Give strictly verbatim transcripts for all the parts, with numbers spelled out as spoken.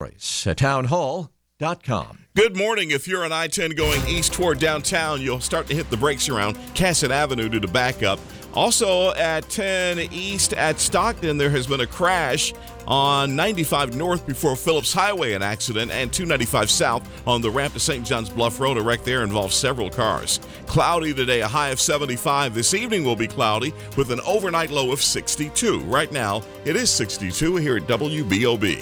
stories at town hall dot com. Good morning. If you're on I ten going east toward downtown, you'll start to hit the brakes around Cassett Avenue due to backup. Also at ten east at Stockton, there has been a crash on ninety-five north before Phillips Highway, an accident, and two ninety-five south on the ramp to Saint John's Bluff Road. A wreck there involves several cars. Cloudy today, a high of seventy-five. This evening will be cloudy with an overnight low of sixty-two. Right now, it is sixty-two here at W B O B.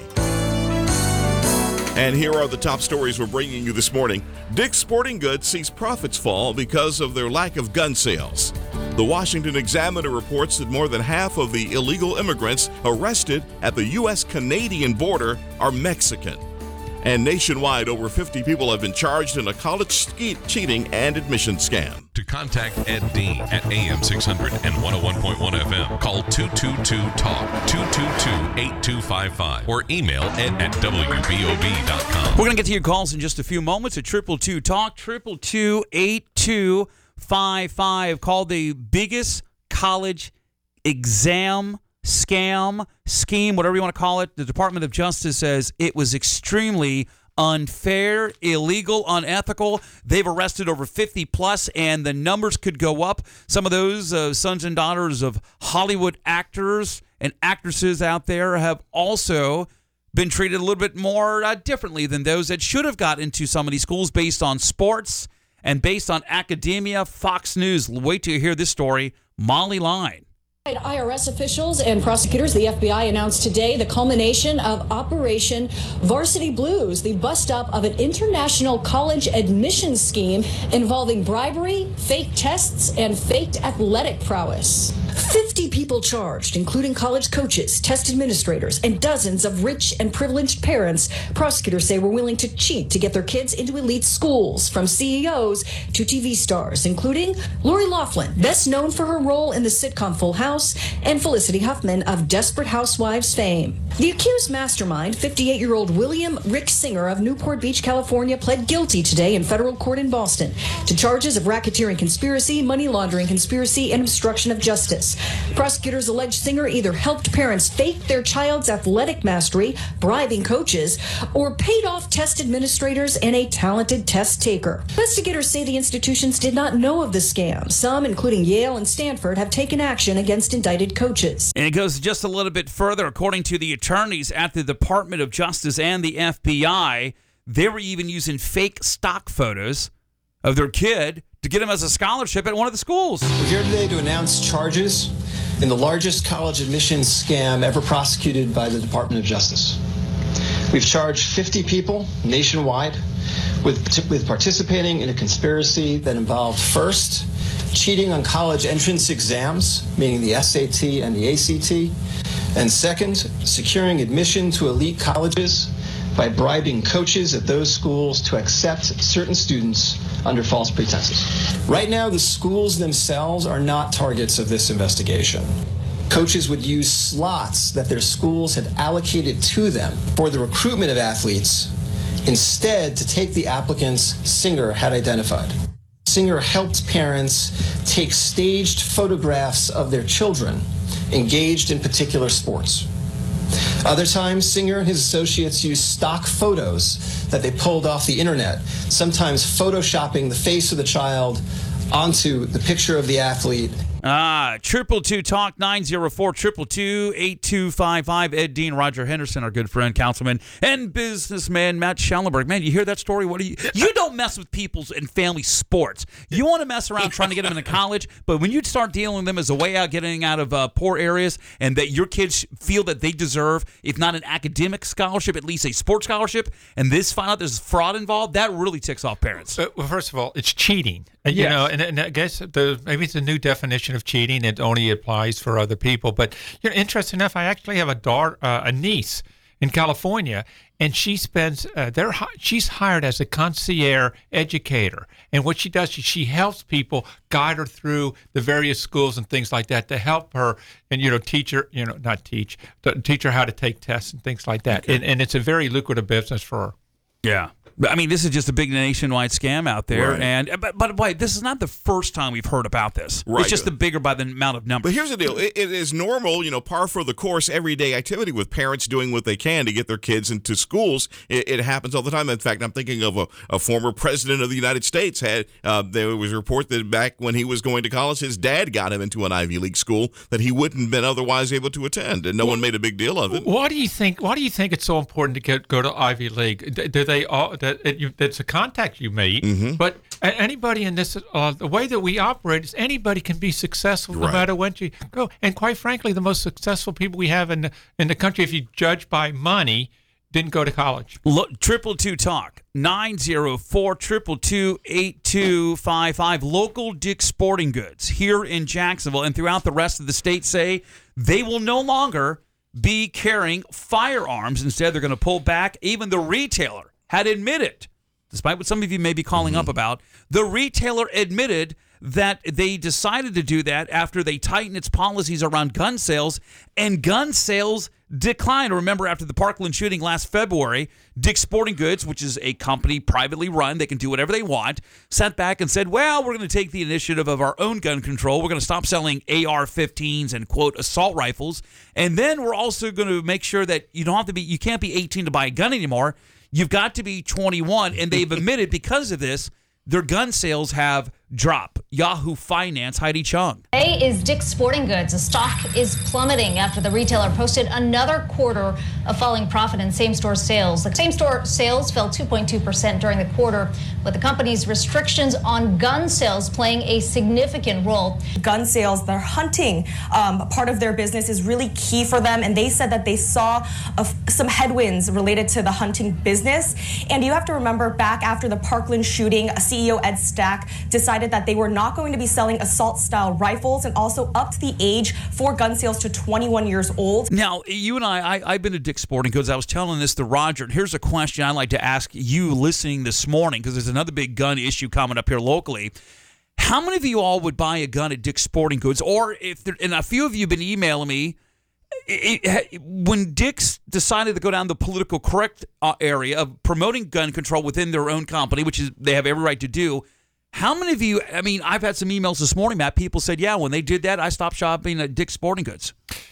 And here are the top stories we're bringing you this morning. Dick's Sporting Goods sees profits fall because of their lack of gun sales. The Washington Examiner reports that more than half of the illegal immigrants arrested at the U S Canadian border are Mexican. And nationwide, over fifty people have been charged in a college ske- cheating and admission scam. To contact Ed Dean at A M six hundred and one oh one point one F M, call two two two talk, two two two, eight two five five, or email ed at W B O B dot com. We're going to get to your calls in just a few moments at triple two talk, triple two, eight two five five. Called the biggest college exam scam, scheme, whatever you want to call it. The Department of Justice says it was extremely unfair, illegal, unethical. They've arrested over fifty plus, and the numbers could go up. Some of those uh, sons and daughters of Hollywood actors and actresses out there have also been treated a little bit more uh, differently than those that should have got into some of these schools based on sports and based on academia. Fox News, wait till you hear this story. Molly Line. I R S officials and prosecutors, the F B I, announced today the culmination of Operation Varsity Blues, the bust-up of an international college admissions scheme involving bribery, fake tests, and faked athletic prowess. fifty people charged, including college coaches, test administrators, and dozens of rich and privileged parents. Prosecutors say were willing to cheat to get their kids into elite schools, from C E Os to T V stars, including Lori Loughlin, best known for her role in the sitcom Full House, and Felicity Huffman of Desperate Housewives fame. The accused mastermind, fifty-eight-year-old William Rick Singer of Newport Beach, California, pled guilty today in federal court in Boston to charges of racketeering conspiracy, money laundering conspiracy, and obstruction of justice. Prosecutors allege Singer either helped parents fake their child's athletic mastery, bribing coaches, or paid off test administrators and a talented test taker. Investigators say the institutions did not know of the scam. Some, including Yale and Stanford, have taken action against indicted coaches. And it goes just a little bit further. According to the attorneys at the Department of Justice and the F B I, they were even using fake stock photos of their kid to get him as a scholarship at one of the schools. We're here today to announce charges in the largest college admissions scam ever prosecuted by the Department of Justice. We've charged fifty people nationwide with, with participating in a conspiracy that involved, first, cheating on college entrance exams, meaning the S A T and the A C T, and second, securing admission to elite colleges by bribing coaches at those schools to accept certain students under false pretenses. Right now, the schools themselves are not targets of this investigation. Coaches would use slots that their schools had allocated to them for the recruitment of athletes, instead to take the applicants Singer had identified. Singer helped parents take staged photographs of their children engaged in particular sports. Other times, Singer and his associates used stock photos that they pulled off the internet, sometimes photoshopping the face of the child onto the picture of the athlete. Ah, triple two talk nine zero four triple two eight two five five. Ed Dean, Roger Henderson, our good friend, councilman, and businessman Matt Schellenberg. Man, you hear that story? What do you? You don't mess with people's and family sports. You want to mess around trying to get them into college, but when you start dealing with them as a way out, getting out of uh, poor areas, and that your kids feel that they deserve, if not an academic scholarship, at least a sports scholarship, and this find out there's fraud involved, that really ticks off parents. Uh, well, first of all, it's cheating. You Yes. know, and, and I guess the maybe it's a new definition of cheating. It only applies for other people. But you know, interesting enough, I actually have a daughter, uh, a niece in California, and she spends. Uh, they're she's hired as a concierge educator, and what she does is she helps people, guide her through the various schools and things like that to help her, and you know, teach her, you know, not teach, to teach her how to take tests and things like that. Okay. And, and it's a very lucrative business for her. Yeah. I mean, this is just a big nationwide scam out there, Right. and but but wait, this is not the first time we've heard about this. Right. It's just the bigger by the amount of numbers. But here's the deal. It, it is normal, you know, par for the course, everyday activity with parents doing what they can to get their kids into schools. It, it happens all the time. In fact, I'm thinking of a, a former president of the United States. Had uh, There was a report that back when he was going to college, his dad got him into an Ivy League school that he wouldn't have been otherwise able to attend, and no one made a big deal of it. Why do you think? Why do you think it's so important to get go to Ivy League? Do do they all that it, you, it's a contact you meet, Mm-hmm. but a- anybody in this uh, the way that we operate is anybody can be successful no Right. matter when you go. And quite frankly, the most successful people we have in the, in the country, if you judge by money, didn't go to college. Look, triple two talk nine zero four triple two eight two five five. Local Dick's Sporting Goods here in Jacksonville and throughout the rest of the state say they will no longer be carrying firearms. Instead, they're going to pull back. Even the retailer had admitted, despite what some of you may be calling Mm-hmm. up about, the retailer admitted that they decided to do that after they tightened its policies around gun sales, and gun sales declined. Remember, after the Parkland shooting last February, Dick's Sporting Goods, which is a company privately run, they can do whatever they want, sat back and said, well, we're going to take the initiative of our own gun control. We're going to stop selling A R fifteens and, quote, assault rifles. And then we're also going to make sure that you don't have to be, you can't be eighteen to buy a gun anymore. You've got to be twenty-one, and they've admitted because of this, their gun sales have dropped. Yahoo Finance, Heidi Chung. Today is Dick's Sporting Goods. The stock is plummeting after the retailer posted another quarter of falling profit in same-store sales. The same-store sales fell two point two percent during the quarter, with the company's restrictions on gun sales playing a significant role. Gun sales, their hunting um, part of their business is really key for them, and they said that they saw a f- some headwinds related to the hunting business. And you have to remember, back after the Parkland shooting, C E O Ed Stack decided that they were not going to be selling assault-style rifles, and also upped the age for gun sales to twenty-one years old. Now, you and I, I, I've been to Dick's Sporting Goods. I was telling this to Roger, and here's a question I'd like to ask you listening this morning, because there's another big gun issue coming up here locally. How many of you all would buy a gun at Dick's Sporting Goods? Or, if there, and a few of you have been emailing me, it, it, when Dick's decided to go down the political correct uh, area of promoting gun control within their own company, which is they have every right to do, how many of you, I mean, I've had some emails this morning, Matt, people said, yeah, when they did that, I stopped shopping at Dick's Sporting Goods.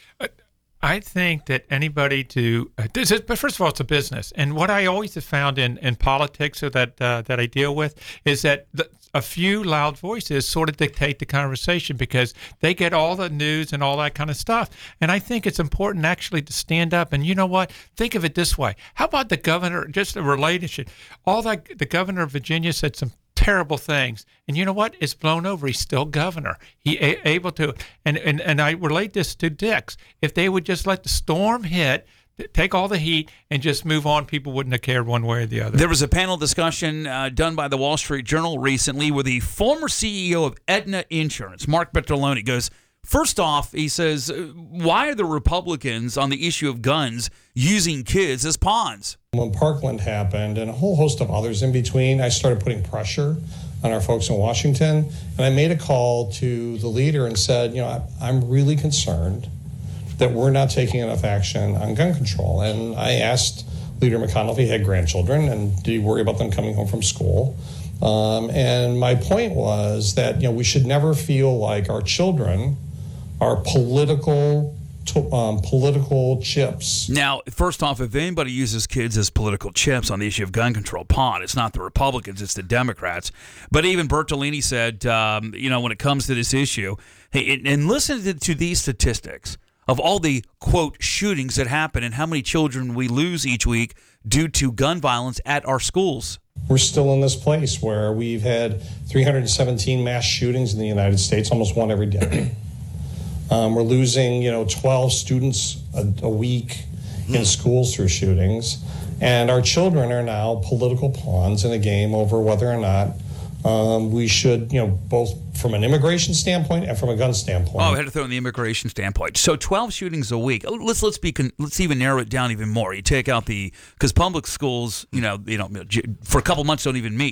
I think that anybody to uh, this is, but first of all, it's a business, and what I always have found in, in politics, or that uh, that I deal with, is that the, a few loud voices sort of dictate the conversation because they get all the news and all that kind of stuff. And I think it's important actually to stand up. And you know what? Think of it this way: how about the governor? Just a relationship. All that the governor of Virginia said some terrible things, and you know what? It's blown over. He's still governor. He a- able to, and, and and I relate this to Dick's. If they would just let the storm hit, take all the heat, and just move on, people wouldn't have cared one way or the other. There was a panel discussion uh, done by the Wall Street Journal recently where the former C E O of Aetna Insurance, Mark Bertoloni, goes, first off, he says, why are the Republicans on the issue of guns using kids as pawns? When Parkland happened and a whole host of others in between, I started putting pressure on our folks in Washington. And I made a call to the leader and said, you know, I, I'm really concerned that we're not taking enough action on gun control. And I asked Leader McConnell if he had grandchildren and did he worry about them coming home from school. Um, and my point was that, you know, we should never feel like our children are political to, um, political chips. Now, first off, if anybody uses kids as political chips on the issue of gun control, pawn, it's not the Republicans, it's the Democrats. But even Bertolini said, um, you know, when it comes to this issue, hey, and listen to, to these statistics of all the, quote, shootings that happen and how many children we lose each week due to gun violence at our schools. We're still in this place where we've had three hundred seventeen mass shootings in the United States, almost one every day. Um, we're losing, you know, twelve students a, a week in schools through shootings. And our children are now political pawns in a game over whether or not um, we should, you know, both from an immigration standpoint and from a gun standpoint. Oh, I had to throw in the immigration standpoint. So twelve shootings a week. Let's let's be let's even narrow it down even more. You take out the because public schools, you know, you know, for a couple months don't even meet.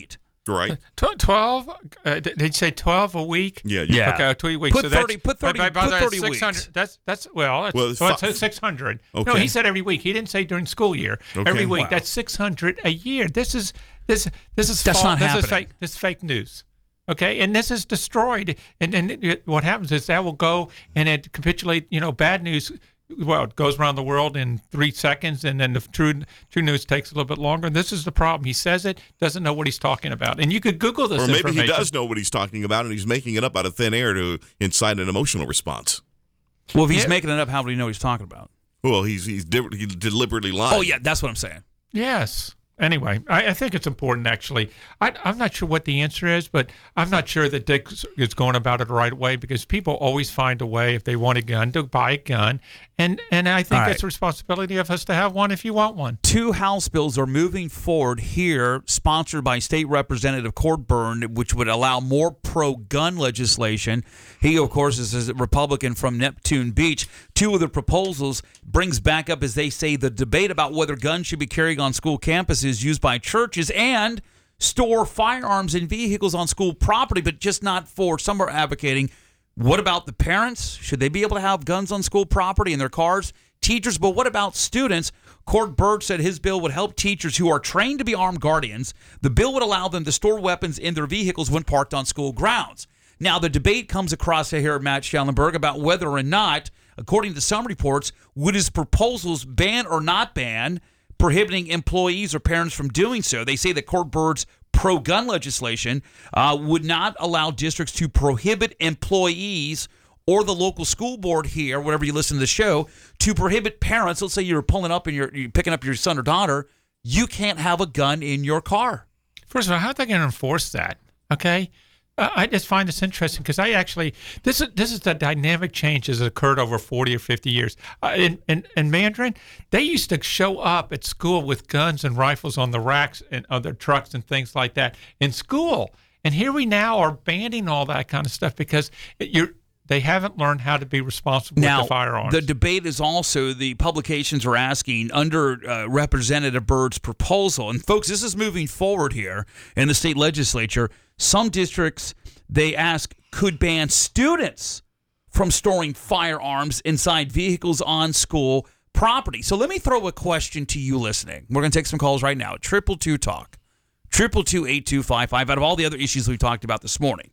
Right. twelve, uh, did you say twelve a week? Yeah. Yeah. Okay, two weeks. Put so that's, thirty. Put thirty. By, by put the way, thirty six hundred. weeks. That's that's well. That's, Well, well, it's well, fi- it's six hundred. No, Okay. he said every week. He didn't say during school year. Okay. Every week. Wow. That's six hundred a year. This is this this is That's false. not this happening. is fake. This is fake news. Okay, and this is destroyed. And and it, what happens is that will go and it capitulate. You know, bad news. Well, it goes around the world in three seconds, and then the true true news takes a little bit longer. And this is the problem. He says it, doesn't know what he's talking about. And you could Google this Or maybe information. he does know what he's talking about, and he's making it up out of thin air to incite an emotional response. Well, if he's Yeah. making it up, how would he know what he's talking about? Well, he's he's de- he deliberately lying. Oh yeah, that's what I'm saying. Yes. Anyway, I, I think it's important, actually. I, I'm not sure what the answer is, but I'm not sure that Dick is going about it the right way because people always find a way, if they want a gun, to buy a gun. And, and I think All it's right. a responsibility of us to have one if you want one. Two House bills are moving forward here, sponsored by State Representative Cord Byrne, which would allow more pro-gun legislation. He, of course, is a Republican from Neptune Beach. Two of the proposals brings back up, as they say, the debate about whether guns should be carried on school campuses used by churches and store firearms and vehicles on school property, but just not for, some are advocating, what about the parents? Should they be able to have guns on school property in their cars? Teachers, but what about students? Cord Byrne said his bill would help teachers who are trained to be armed guardians. The bill would allow them to store weapons in their vehicles when parked on school grounds. Now, the debate comes across here, Matt Schellenberg, about whether or not, according to some reports, would his proposals ban or not ban prohibiting employees or parents from doing so. They say that Cord Byrne's pro-gun legislation uh, would not allow districts to prohibit employees or the local school board here, whenever you listen to the show, to prohibit parents. Let's say you're pulling up and you're, you're picking up your son or daughter. You can't have a gun in your car. First of all, how are they going to enforce that? Okay. Uh, I just find this interesting because I actually this is this is the dynamic change that has occurred over forty or fifty years. Uh, in, in in Mandarin, they used to show up at school with guns and rifles on the racks and other trucks and things like that in school. And here we now are banning all that kind of stuff because it, you're they haven't learned how to be responsible now, with the firearms. The debate is also, the publications are asking, under uh, Representative Byrd's proposal, and folks, this is moving forward here in the state legislature, some districts, they ask, could ban students from storing firearms inside vehicles on school property. So let me throw a question to you listening. We're going to take some calls right now. Triple two talk. Triple two eight two five five. Out of all the other issues we talked about this morning,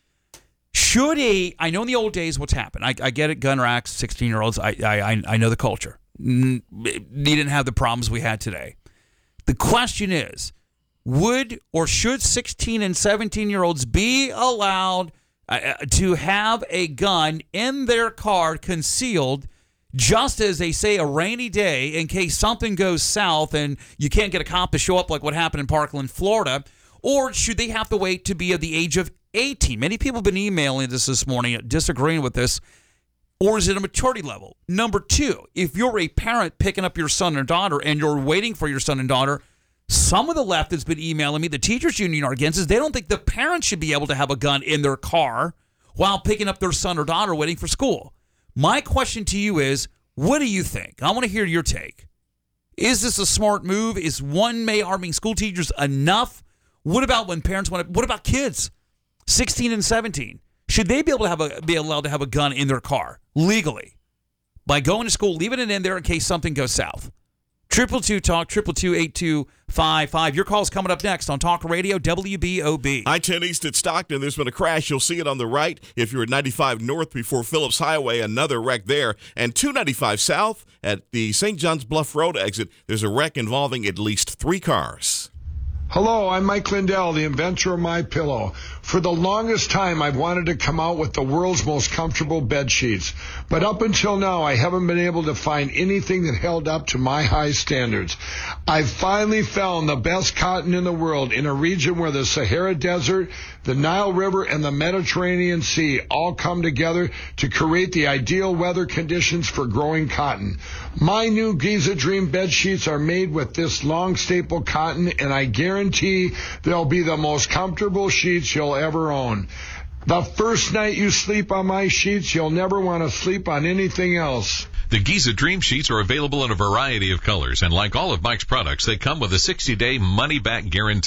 should a, I know in the old days what's happened. I, I get it, gun racks, sixteen-year-olds. I, I I know the culture. You didn't have the problems we had today. The question is, would or should sixteen and seventeen-year-olds be allowed uh, to have a gun in their car concealed, just as they say a rainy day, in case something goes south and you can't get a cop to show up like what happened in Parkland, Florida? Or should they have to wait to be of the age of eighteen? Many people have been emailing us this morning disagreeing with this. Or is it a maturity level? Number two, if you're a parent picking up your son or daughter and you're waiting for your son and daughter, some of the left that's been emailing me, the teachers union are against, is they don't think the parents should be able to have a gun in their car while picking up their son or daughter waiting for school. My question to you is, what do you think? I want to hear your take. Is this a smart move? Is one May arming school teachers enough? What about when parents want to, what about kids, sixteen and seventeen? Should they be able to have a, be allowed to have a gun in their car legally by going to school, leaving it in there in case something goes south? Triple two talk, triple two eight two five five. Your call's coming up next on Talk Radio W B O B. I ten East at Stockton, there's been a crash. You'll see it on the right. If you're at ninety-five North before Phillips Highway, another wreck there. And two ninety-five South at the Saint John's Bluff Road exit, there's a wreck involving at least three cars. Hello, I'm Mike Lindell, the inventor of MyPillow. For the longest time, I've wanted to come out with the world's most comfortable bed sheets. But up until now, I haven't been able to find anything that held up to my high standards. I've finally found the best cotton in the world in a region where the Sahara Desert, the Nile River, and the Mediterranean Sea all come together to create the ideal weather conditions for growing cotton. My new Giza Dream bed sheets are made with this long staple cotton, and I guarantee they'll be the most comfortable sheets you'll ever own. The first night you sleep on my sheets, you'll never want to sleep on anything else. The Giza Dream Sheets are available in a variety of colors, and like all of Mike's products, they come with a sixty-day money-back guarantee.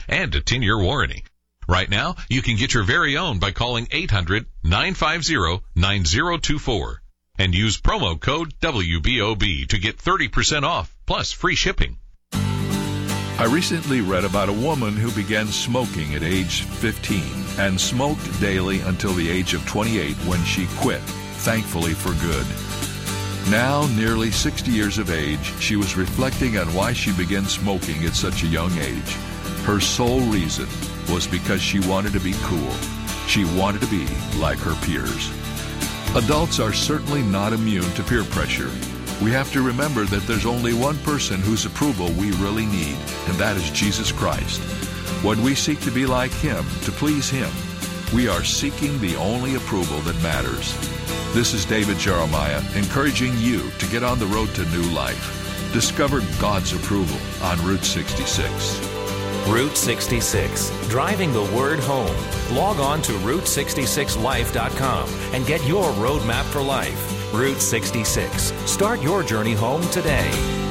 and a ten-year warranty. Right now, you can get your very own by calling eight hundred, nine five zero, nine zero two four and use promo code W B O B to get thirty percent off plus free shipping. I recently read about a woman who began smoking at age fifteen and smoked daily until the age of twenty-eight when she quit, thankfully for good. Now, nearly sixty years of age, she was reflecting on why she began smoking at such a young age. Her sole reason was because she wanted to be cool. She wanted to be like her peers. Adults are certainly not immune to peer pressure. We have to remember that there's only one person whose approval we really need, and that is Jesus Christ. When we seek to be like Him, to please Him, we are seeking the only approval that matters. This is David Jeremiah, encouraging you to get on the road to new life. Discover God's approval on Route sixty-six. Route sixty-six, driving the word home. Log on to route sixty-six life dot com and get your roadmap for life. Route sixty-six. Start your journey home today.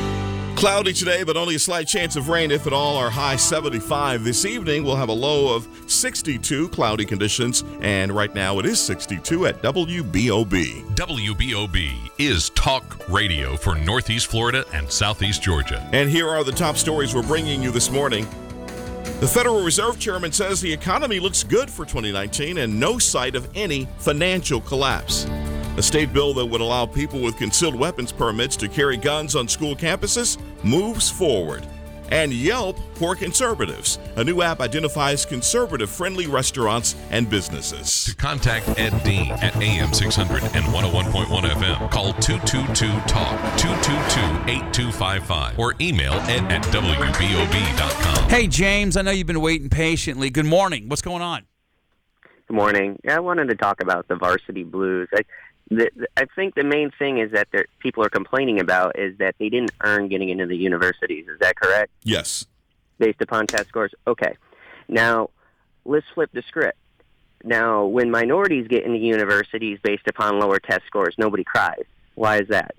Cloudy today, but only a slight chance of rain, if at all. Our high seventy-five. This evening, we'll have a low of sixty-two, cloudy conditions, and right now it is sixty-two at W B O B. W B O B is talk radio for Northeast Florida and Southeast Georgia. And here are the top stories we're bringing you this morning. The Federal Reserve Chairman says the economy looks good for twenty nineteen and no sight of any financial collapse. A state bill that would allow people with concealed weapons permits to carry guns on school campuses moves forward. And Yelp for conservatives. A new app identifies conservative-friendly restaurants and businesses. To contact Ed Dean at A M six hundred and one oh one point one F M, call two two two talk, two two two, eight two five five, or email ed at W B O B dot com. Hey, James, I know you've been waiting patiently. Good morning. What's going on? Good morning. I wanted to talk about the Varsity Blues. I, the, I think the main thing is that there, people are complaining about is that they didn't earn getting into the universities. Is that correct? Yes. Based upon test scores? Okay. Now, let's flip the script. Now, when minorities get into universities based upon lower test scores, nobody cries. Why is that?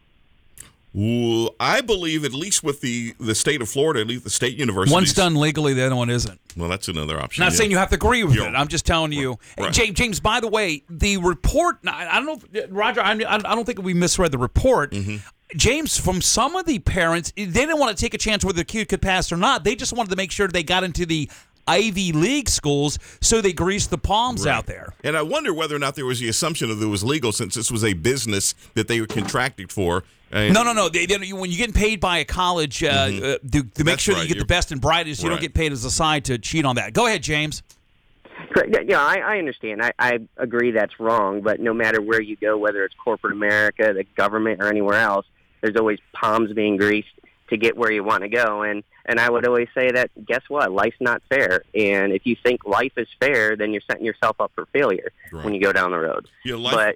Well, I believe, at least with the, the state of Florida, at least the state universities. One's done legally, the other one isn't. Well, that's another option. Not yeah. saying you have to agree with You're, it. I'm just telling you. Right. James, James, by the way, the report, I don't know, if, Roger, I, I don't think we misread the report. Mm-hmm. James, from some of the parents, they didn't want to take a chance whether the kid could pass or not. They just wanted to make sure they got into the Ivy League schools, so they greased the palms right. out there. And I wonder whether or not there was the assumption that it was legal, since this was a business that they were contracted for. And no, no, no. They, they, when you're getting paid by a college uh, mm-hmm. uh, to, to make That's sure right. that you get You're, the best and brightest, you right. don't get paid as a side to cheat on that. Go ahead, James. Yeah, yeah I, I understand. I, I agree that's wrong, but no matter where you go, whether it's corporate America, the government, or anywhere else, there's always palms being greased to get where you want to go. And, and I would always say that, guess what? Life's not fair. And if you think life is fair, then you're setting yourself up for failure right. when you go down the road. Yeah, life, but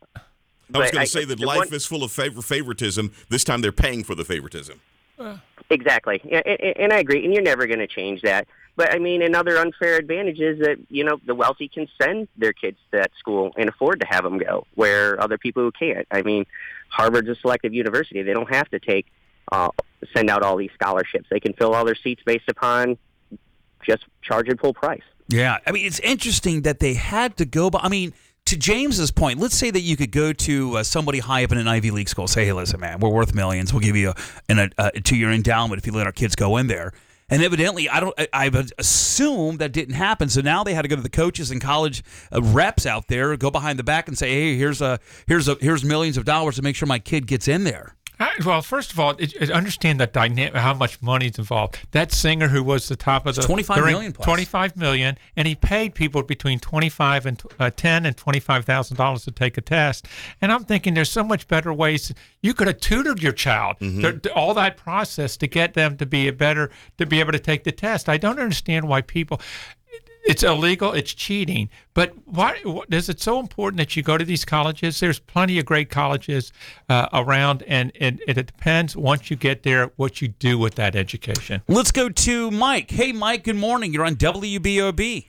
I was going I, to say that the life one, is full of favor, favoritism. This time they're paying for the favoritism. Exactly. And, and I agree. And you're never going to change that. But, I mean, another unfair advantage is that, you know, the wealthy can send their kids to that school and afford to have them go, where other people who can't. I mean, Harvard's a selective university. They don't have to take uh, send out all these scholarships. They can fill all their seats based upon just charge and full price. Yeah. I mean, it's interesting that they had to go by. I mean, to James's point, let's say that you could go to uh, somebody high up in an Ivy League school, say, hey, listen, man, we're worth millions. We'll give you a, an, a, a two-year endowment if you let our kids go in there. And evidently, I don't. I, I would assume that didn't happen. So now they had to go to the coaches and college uh, reps out there, go behind the back and say, "Hey, here's a here's a here's millions of dollars to make sure my kid gets in there." I, well, first of all, it, it, understand that dynamic, how much money is involved. That singer who was the top of the twenty-five million plus. twenty-five million, and he paid people between twenty-five and uh, ten and twenty-five thousand dollars to take a test. And I'm thinking, there's so much better ways. You could have tutored your child mm-hmm. to, to all that process to get them to be a better to be able to take the test. I don't understand why people. It's illegal. It's cheating. But why is it so important that you go to these colleges? There's plenty of great colleges uh, around, and, and it depends once you get there what you do with that education. Let's go to Mike. Hey, Mike. Good morning. You're on W B O B.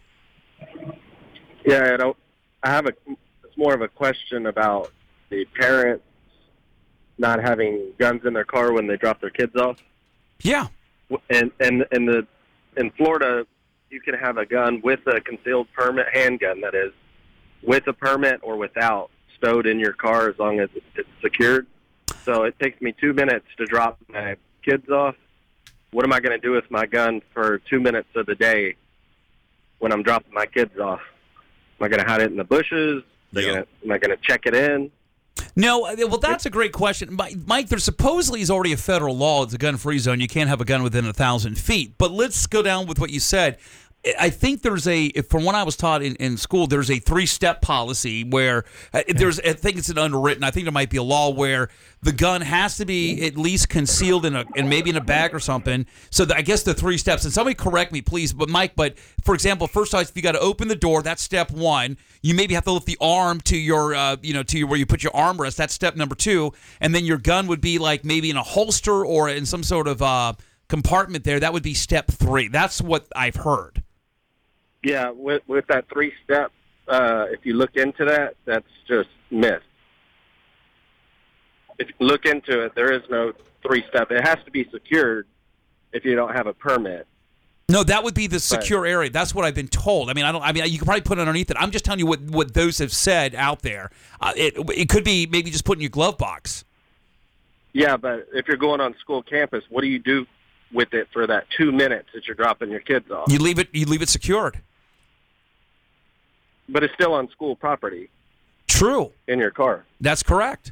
Yeah, I don't. I have a. It's more of a question about the parents not having guns in their car when they drop their kids off. Yeah. And and and the in Florida, you can have a gun with a concealed permit, handgun that is, with a permit or without, stowed in your car as long as it's secured. So it takes me two minutes to drop my kids off. What am I going to do with my gun for two minutes of the day when I'm dropping my kids off? Am I going to hide it in the bushes? Am I Yeah. gonna, am I going to check it in? No, well, that's a great question. Mi- Mike, there supposedly is already a federal law. It's a gun-free zone. You can't have a gun within a thousand feet. But let's go down with what you said. I think there's a, from what I was taught in, in school, there's a three-step policy where uh, there's, I think it's an unwritten, I think there might be a law where the gun has to be at least concealed in a, and maybe in a bag or something. So the, I guess the three steps, and somebody correct me, please, but Mike, but for example, first off, if you got to open the door, that's step one. You maybe have to lift the arm to your, uh, you know, to your, where you put your armrest. That's step number two. And then your gun would be like maybe in a holster or in some sort of uh, compartment there. That would be step three. That's what I've heard. Yeah, with, with that three-step, uh, if you look into that, that's just myth. If you look into it, there is no three-step. It has to be secured if you don't have a permit. No, that would be the secure area. That's what I've been told. I mean, I don't. I mean, you can probably put it underneath it. I'm just telling you what, what those have said out there. Uh, it it could be maybe just put in your glove box. Yeah, but if you're going on school campus, what do you do with it for that two minutes that you're dropping your kids off? You leave it. You leave it secured. But it's still on school property. True. In your car. That's correct.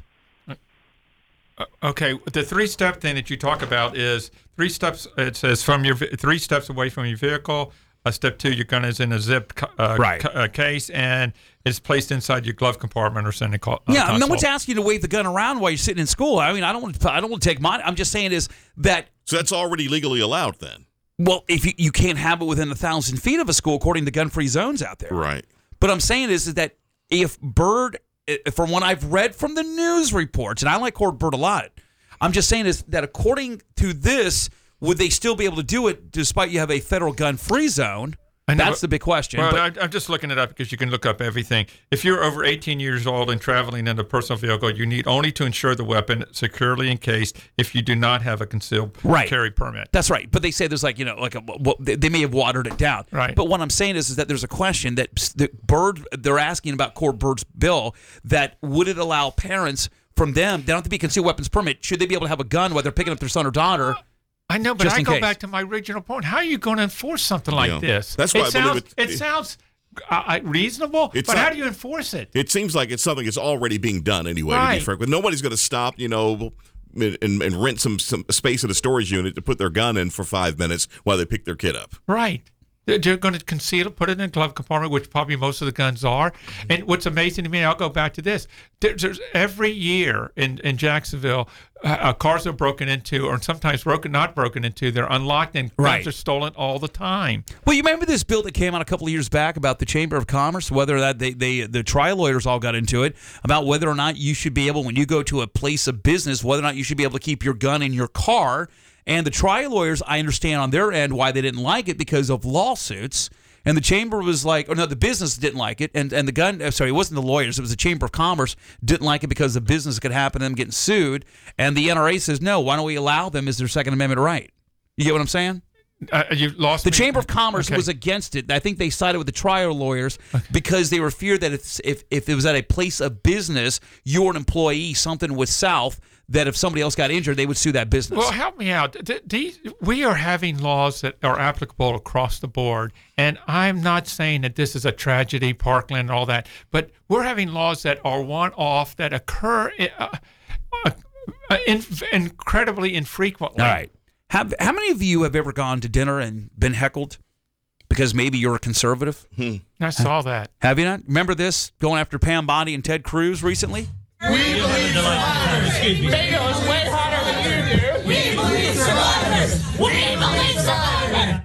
Uh, okay, the three-step thing that you talk about is three steps. It says from your three steps away from your vehicle. Uh, step two, your gun is in a zipped uh, Right. ca- uh, case and it's placed inside your glove compartment or center co- uh, Yeah, console. no one's asking you to wave the gun around while you're sitting in school. I mean, I don't want to. I don't want to take mine. I'm just saying is that. So that's already legally allowed then. Well, if you, you can't have it within a thousand feet of a school, according to gun-free zones out there. Right. But I'm saying is, is that if Byrd, from what I've read from the news reports, and I like Court Byrd a lot, I'm just saying is that according to this, would they still be able to do it despite you have a federal gun-free zone? I know, That's but- the big question. Well, But- I, I'm just looking it up because you can look up everything. If you're over eighteen years old and traveling in a personal vehicle, you need only to insure the weapon securely encased if you do not have a concealed Right. carry permit. That's right. But they say there's like, you know, like a, well, they they may have watered it down. Right. But what I'm saying is, is that there's a question that the Byrd, they're asking about Court Byrd's bill, that would it allow parents from them, they don't have to be concealed weapons permit, should they be able to have a gun while they're picking up their son or daughter? I know, but Just I in go case. back to my original point. How are you going to enforce something like Yeah. this? That's why it I sounds, believe it- it sounds uh, reasonable, It's but not- how do you enforce it? It seems like it's something that's already being done anyway, to be Right. frank. But nobody's going to stop, you know, and, and, and rent some, some space at a storage unit to put their gun in for five minutes while they pick their kid up. Right. They're they're going to conceal it, put it in a glove compartment, which probably most of the guns are. And what's amazing to me, I'll go back to this. There's, there's every year in, in Jacksonville, uh, uh, cars are broken into, or sometimes broken, not broken into. They're unlocked, and Right. guns are stolen all the time. Well, you remember this bill that came out a couple of years back about the Chamber of Commerce, whether that they, they the trial lawyers all got into it, about whether or not you should be able, when you go to a place of business, whether or not you should be able to keep your gun in your car. And the trial lawyers, I understand on their end why they didn't like it because of lawsuits. And the chamber was like, oh no, the business didn't like it. And and the gun, uh, sorry, it wasn't the lawyers. It was the Chamber of Commerce didn't like it because the business could happen to them getting sued. And the N R A says, no, why don't we allow them as their Second Amendment right? You get what I'm saying? Uh, you lost The me. Chamber of Commerce Okay. was against it. I think they sided with the trial lawyers because they were feared that if, if if it was at a place of business, you're an employee, something was south, that if somebody else got injured, they would sue that business. Well, help me out. Th- These, we are having laws that are applicable across the board, and I'm not saying that this is a tragedy, Parkland, and all that, but we're having laws that are one-off that occur uh, uh, uh, in, incredibly infrequently. All right. Have, how many of you have ever gone to dinner and been heckled because maybe you're a conservative? I saw that. Have you not? Remember this, going after Pam Bondi and Ted Cruz recently? We believe survivors. Bingo is way hotter than you do. We believe survivors. We believe survivors.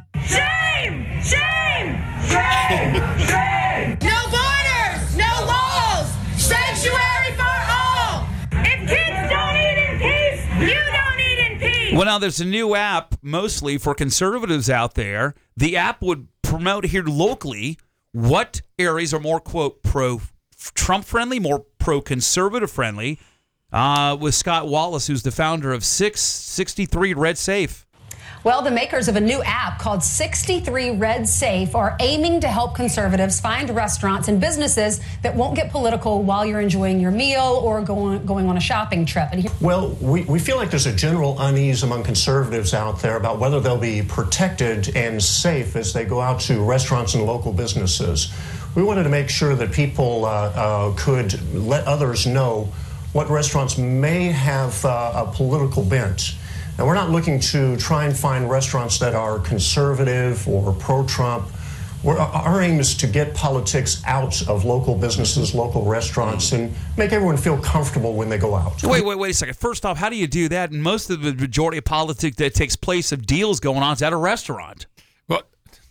Shame! Shame! Shame! Shame! No borders! No walls! Sanctuary for all! If kids don't eat in peace, you don't eat in peace! Well, now there's a new app mostly for conservatives out there. The app would promote here locally what areas are more, quote, pro-Trump friendly, more pro-conservative friendly, uh, with Scott Wallace, who's the founder of six sixty-three Red Safe. Well, the makers of a new app called sixty-three Red Safe are aiming to help conservatives find restaurants and businesses that won't get political while you're enjoying your meal or going, going on a shopping trip. And here- well, we, we feel like there's a general unease among conservatives out there about whether they'll be protected and safe as they go out to restaurants and local businesses. We wanted to make sure that people uh, uh, could let others know what restaurants may have uh, a political bent. Now, we're not looking to try and find restaurants that are conservative or pro-Trump. We're, our aim is to get politics out of local businesses, local restaurants, and make everyone feel comfortable when they go out. Wait, wait, wait a second. First off, how do you do that? And most of the majority of politics that takes place of deals going on is at a restaurant. Well,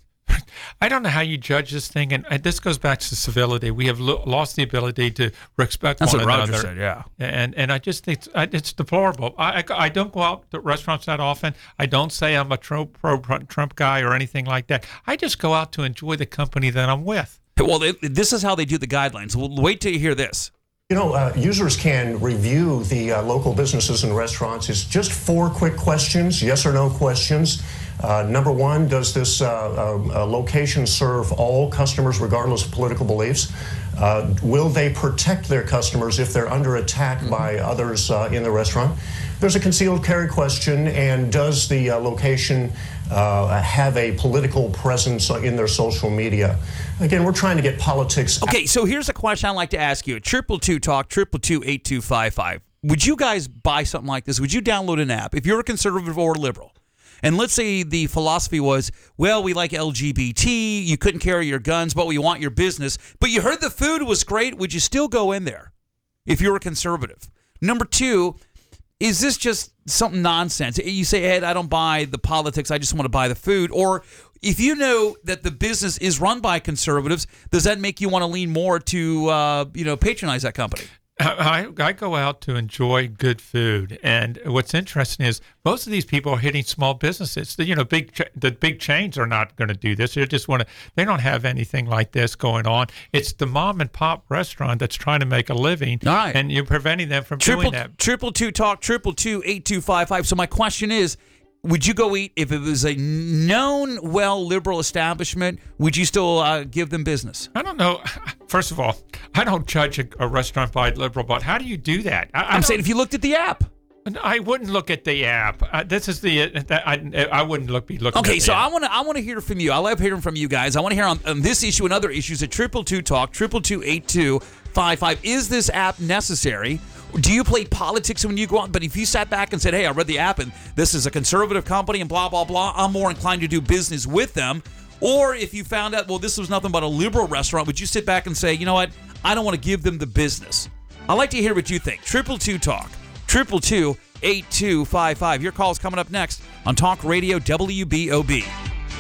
I don't know how you judge this thing, and, and this goes back to civility. We have lo- lost the ability to respect That's one what another. Roger said, yeah. And and I just think it's, I- it's deplorable. I, I, I don't go out to restaurants that often. I don't say I'm a Trump, pro Trump guy or anything like that. I just go out to enjoy the company that I'm with. Well, they, this is how they do the guidelines. Well, wait till you hear this. You know, uh, users can review the uh, local businesses and restaurants. It's just four quick questions, yes or no questions. Uh, number one, does this uh, uh, location serve all customers regardless of political beliefs? Uh, will they protect their customers if they're under attack mm-hmm. by others uh, in the restaurant? There's a concealed carry question, and does the uh, location uh, have a political presence in their social media? Again, we're trying to get politics. Okay, so here's a question I'd like to ask you. Triple two talk, triple two eight two five five. Would you guys buy something like this? Would you download an app if you're a conservative or liberal? And let's say the philosophy was, well, we like L G B T, you couldn't carry your guns, but we want your business. But you heard the food was great. Would you still go in there if you're a conservative? Number two, is this just something nonsense? You say, hey, I don't buy the politics, I just want to buy the food. Or if you know that the business is run by conservatives, does that make you want to lean more to uh, you know, patronize that company? I, I go out to enjoy good food, and what's interesting is most of these people are hitting small businesses. The, you know, big ch- the big chains are not going to do this. They just want to. They don't have anything like this going on. It's the mom and pop restaurant that's trying to make a living, all right, and you're preventing them from triple, doing that. Triple two talk, triple two eight two five five. So my question is, would you go eat if it was a known, well, liberal establishment? Would you still uh, give them business? I don't know. First of all, I don't judge a, a restaurant by liberal, but how do you do that? I, I'm saying if you looked at the app. I wouldn't look at the app. Uh, this is the. Uh, I, I wouldn't look be looking. Okay, at the so app. I want to. I want to hear from you. I love hearing from you guys. I want to hear on, on this issue and other issues at triple two talk, triple two eight two five five. Is this app necessary? Do you play politics when you go out? But if you sat back and said, hey, I read the app and this is a conservative company and blah, blah, blah, I'm more inclined to do business with them. Or if you found out, well, this was nothing but a liberal restaurant, would you sit back and say, you know what, I don't want to give them the business? I'd like to hear what you think. Triple two talk, triple two eight two five five. Your call is coming up next on Talk Radio W B O B.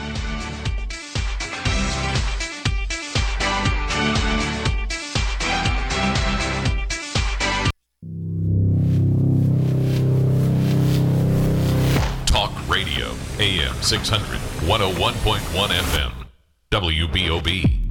Radio, A M six hundred, one oh one point one F M, W B O B.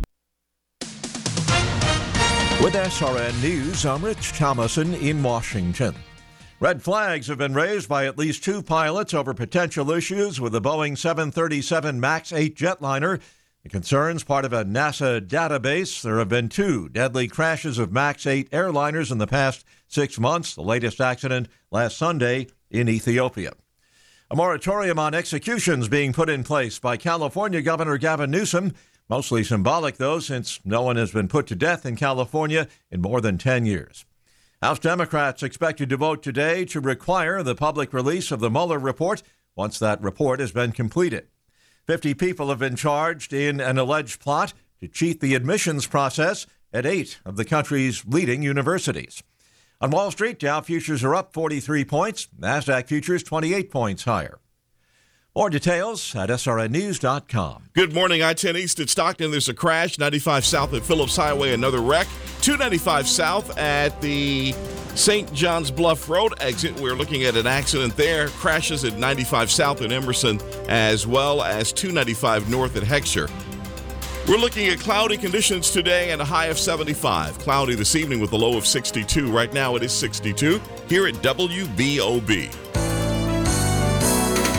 With S R N News, I'm Rich Thomason in Washington. Red flags have been raised by at least two pilots over potential issues with the Boeing seven thirty-seven MAX eight jetliner. The concern's part of a NASA database. There have been two deadly crashes of MAX eight airliners in the past six months, the latest accident last Sunday in Ethiopia. A moratorium on executions being put in place by California Governor Gavin Newsom, mostly symbolic, though, since no one has been put to death in California in more than ten years. House Democrats expected to vote today to require the public release of the Mueller report once that report has been completed. Fifty people have been charged in an alleged plot to cheat the admissions process at eight of the country's leading universities. On Wall Street, Dow futures are up forty-three points, NASDAQ futures twenty-eight points higher. More details at S R N news dot com. Good morning. I ten East at Stockton. There's a crash. ninety-five South at Phillips Highway, another wreck. two ninety-five South at the Saint John's Bluff Road exit. We're looking at an accident there. Crashes at ninety-five South at Emerson, as well as two ninety-five North at Heckscher. We're looking at cloudy conditions today and a high of seventy-five. Cloudy this evening with a low of sixty-two. Right now it is sixty-two here at W B O B.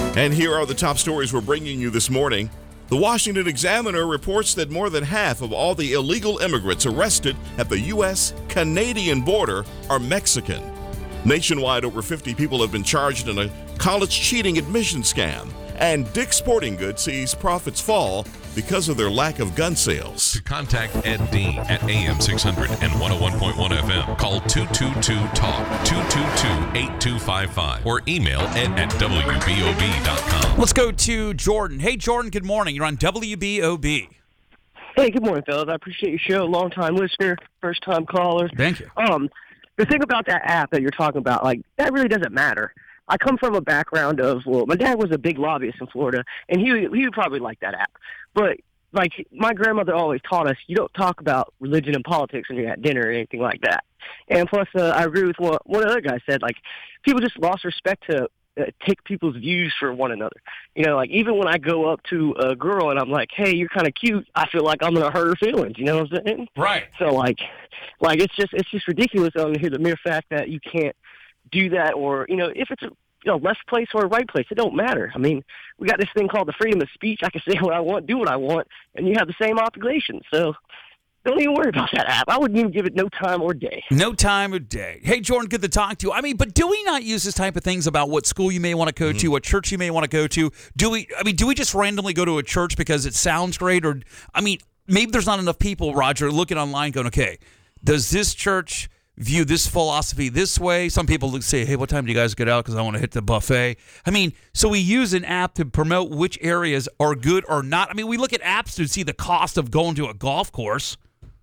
And here are the top stories we're bringing you this morning. The Washington Examiner reports that more than half of all the illegal immigrants arrested at the U S Canadian border are Mexican. Nationwide, over fifty people have been charged in a college cheating admission scam. And Dick's Sporting Goods sees profits fall because of their lack of gun sales. To contact Ed Dean at A M six hundred and one oh one point one F M, call two two two talk, two two two, eight two five five, or email ed at W B O B dot com. Let's go to Jordan. Hey, Jordan, good morning. You're on W B O B. Hey, good morning, fellas. I appreciate your show. Long-time listener, first-time caller. Thank you. Um, the thing about that app that you're talking about, like, that really doesn't matter. I come from a background of, well, my dad was a big lobbyist in Florida, and he he would probably like that app. But, like, my grandmother always taught us, you don't talk about religion and politics when you're at dinner or anything like that. And plus, uh, I agree with what one other guy said. Like, people just lost respect to uh, take people's views for one another. You know, like, even when I go up to a girl and I'm like, hey, you're kind of cute, I feel like I'm going to hurt her feelings. You know what I'm saying? Right. So, like, like it's just it's just ridiculous on here, the mere fact that you can't do that, or, you know, if it's a you know, left place or a right place, it don't matter. I mean, we got this thing called the freedom of speech. I can say what I want, do what I want, and you have the same obligation. So don't even worry about that app. I wouldn't even give it no time or day. No time or day. Hey, Jordan, good to talk to you. I mean, but do we not use this type of things about what school you may want to go mm-hmm. to, what church you may want to go to? Do we, I mean, do we just randomly go to a church because it sounds great? Or, I mean, maybe there's not enough people, Roger, looking online going, okay, does this church view this philosophy this way? Some people say, hey, what time do you guys get out because I want to hit the buffet? I mean, so we use an app to promote which areas are good or not. I mean, we look at apps to see the cost of going to a golf course.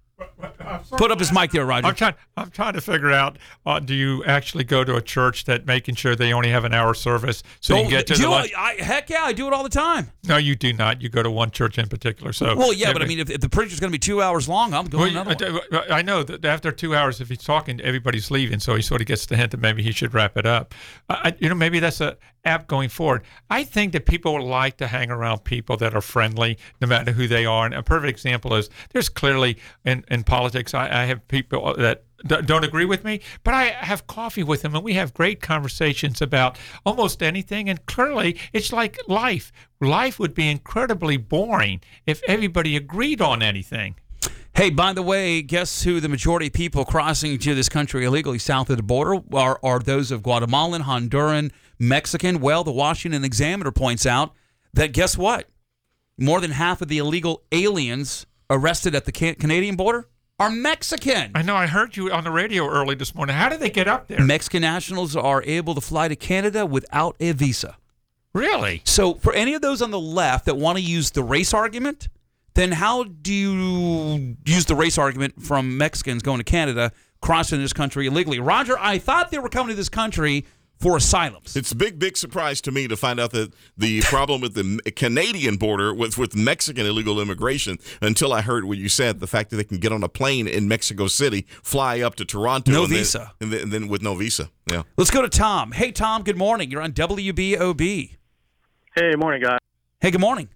Put up his mic there, Roger. I'm trying, I'm trying to figure out, uh, do you actually go to a church that making sure they only have an hour service so oh, you can get to do the I, I, heck yeah, I do it all the time. No, you do not. You go to one church in particular. So Well, yeah, but I mean, if, if the preacher's going to be two hours long, I'm going well, another one. I know that after two hours, if he's talking, everybody's leaving, so he sort of gets the hint that maybe he should wrap it up. I, you know, maybe that's a app going forward. I think that people would like to hang around people that are friendly, no matter who they are. And a perfect example is there's clearly in, in politics, I, I have people that d- don't agree with me, but I have coffee with them and we have great conversations about almost anything. And clearly, it's like life. Life would be incredibly boring if everybody agreed on anything. Hey, by the way, guess who the majority of people crossing to this country illegally south of the border are, are those of Guatemalan, Honduran, Mexican? Well, the Washington Examiner points out that guess what? More than half of the illegal aliens arrested at the can- Canadian border are Mexican. I know. I heard you on the radio early this morning. How did they get up there? Mexican nationals are able to fly to Canada without a visa. Really? So for any of those on the left that want to use the race argument, then how do you use the race argument from Mexicans going to Canada, crossing this country illegally? Roger, I thought they were coming to this country for asylums. It's a big, big surprise to me to find out that the problem with the Canadian border was with Mexican illegal immigration until I heard what you said, the fact that they can get on a plane in Mexico City, fly up to Toronto. No and visa. Then, and, then, and then with no visa. Yeah. Let's go to Tom. Hey, Tom, good morning. You're on W B O B. Hey, morning, guys. Hey, good morning.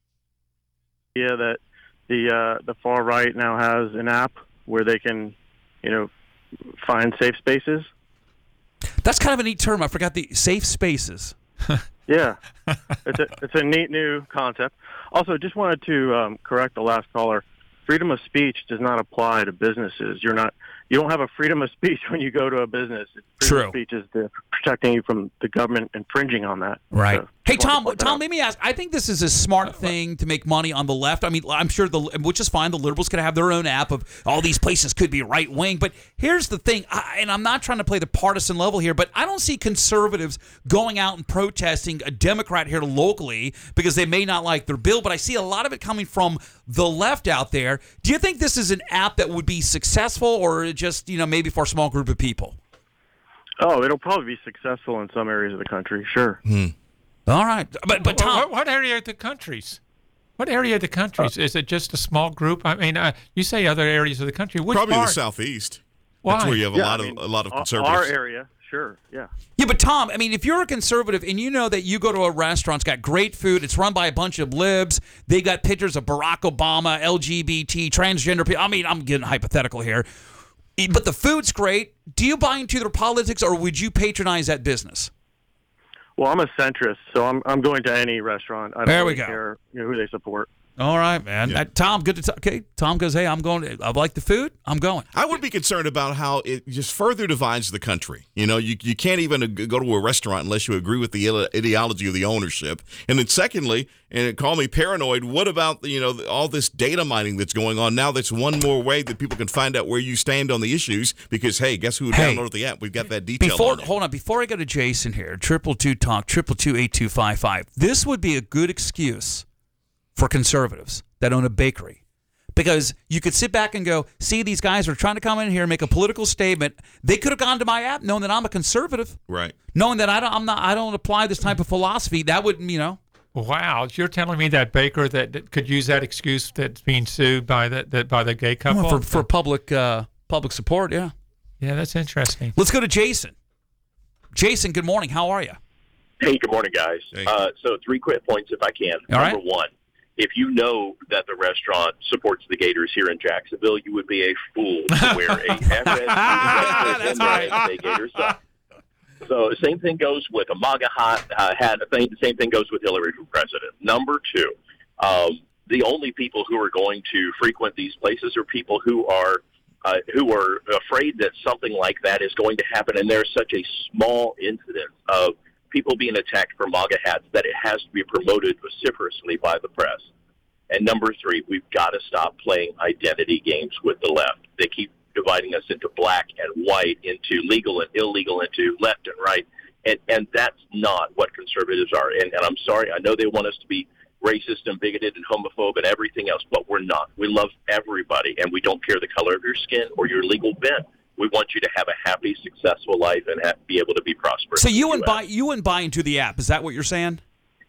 Yeah, that the uh, the far right now has an app where they can, you know, find safe spaces. That's kind of a neat term. I forgot the safe spaces. Yeah, it's a it's a neat new concept. Also, just wanted to um, correct the last caller. Freedom of speech does not apply to businesses. You're not. You don't have a freedom of speech when you go to a business. Freedom True. of speech is the, protecting you from the government infringing on that. Right. So, hey, Tom, Tom, let me ask. I think this is a smart thing to make money on the left. I mean, I'm sure, the which is fine. The liberals could have their own app of all these places could be right wing. But here's the thing, I, and I'm not trying to play the partisan level here, but I don't see conservatives going out and protesting a Democrat here locally because they may not like their bill. But I see a lot of it coming from the left out there. Do you think this is an app that would be successful, or just, you know, maybe for a small group of people? Oh, it'll probably be successful in some areas of the country, sure. Hmm. All right, but but Tom, what, what area of the countries? What area of the countries? Uh, is it just a small group? I mean, uh, you say other areas of the country. Which probably part? the southeast. Why? That's where you have a yeah, lot I mean, of a lot of conservatives. Our area, sure, yeah. Yeah, but Tom, I mean, if you're a conservative and you know that you go to a restaurant, it's got great food, it's run by a bunch of libs, they got pictures of Barack Obama, L G B T, transgender people. I mean, I'm getting hypothetical here. But the food's great. Do you buy into their politics, or would you patronize that business? Well, I'm a centrist, so I'm I'm going to any restaurant. I don't There we really go. care you know, who they support. All right, man. Uh, Tom, good to talk. Okay, Tom goes, hey, I'm going. To, I like the food. I'm going. I would be concerned about how it just further divides the country. You know, you you can't even go to a restaurant unless you agree with the ideology of the ownership. And then secondly, and call me paranoid, what about, you know, all this data mining that's going on now? That's one more way that people can find out where you stand on the issues because, hey, guess who Hey. downloaded the app? We've got that detail Before, on it. hold on. Before I go to Jason here, triple two talk, triple two eight two five five. This would be a good excuse for conservatives that own a bakery, because you could sit back and go, see, these guys are trying to come in here and make a political statement. They could have gone to my app knowing that I'm a conservative, Right. knowing that I don't, I'm not, I don't apply this type of philosophy. That would, you know. Wow, you're telling me that baker that, that could use that excuse that's being sued by the that by the gay couple Well, for for public uh, public support, yeah. Yeah, that's interesting. Let's go to Jason. Jason, good morning. How are you? Hey, good morning, guys. Uh, so three quick points if I can. All Number right. one, if you know that the restaurant supports the Gators here in Jacksonville, you would be a fool to wear a F S U sweatshirt in there and say Gators suck. So same thing goes with a MAGA hat. Uh, hat the same thing goes with Hillary for president. Number two, um, the only people who are going to frequent these places are people who are uh, who are afraid that something like that is going to happen, and there's such a small incidence of people being attacked for MAGA hats that it has to be promoted vociferously by the press. And number three, we've got to stop playing identity games with the left. They keep dividing us into black and white, into legal and illegal, into left and right. And, and that's not what conservatives are. And, and I'm sorry, I know they want us to be racist and bigoted and homophobe and everything else, but we're not. We love everybody, and we don't care the color of your skin or your legal bent. We want you to have a happy, successful life and have, be able to be prosperous. So you wouldn't buy you wouldn't buy into the app. Is that what you're saying?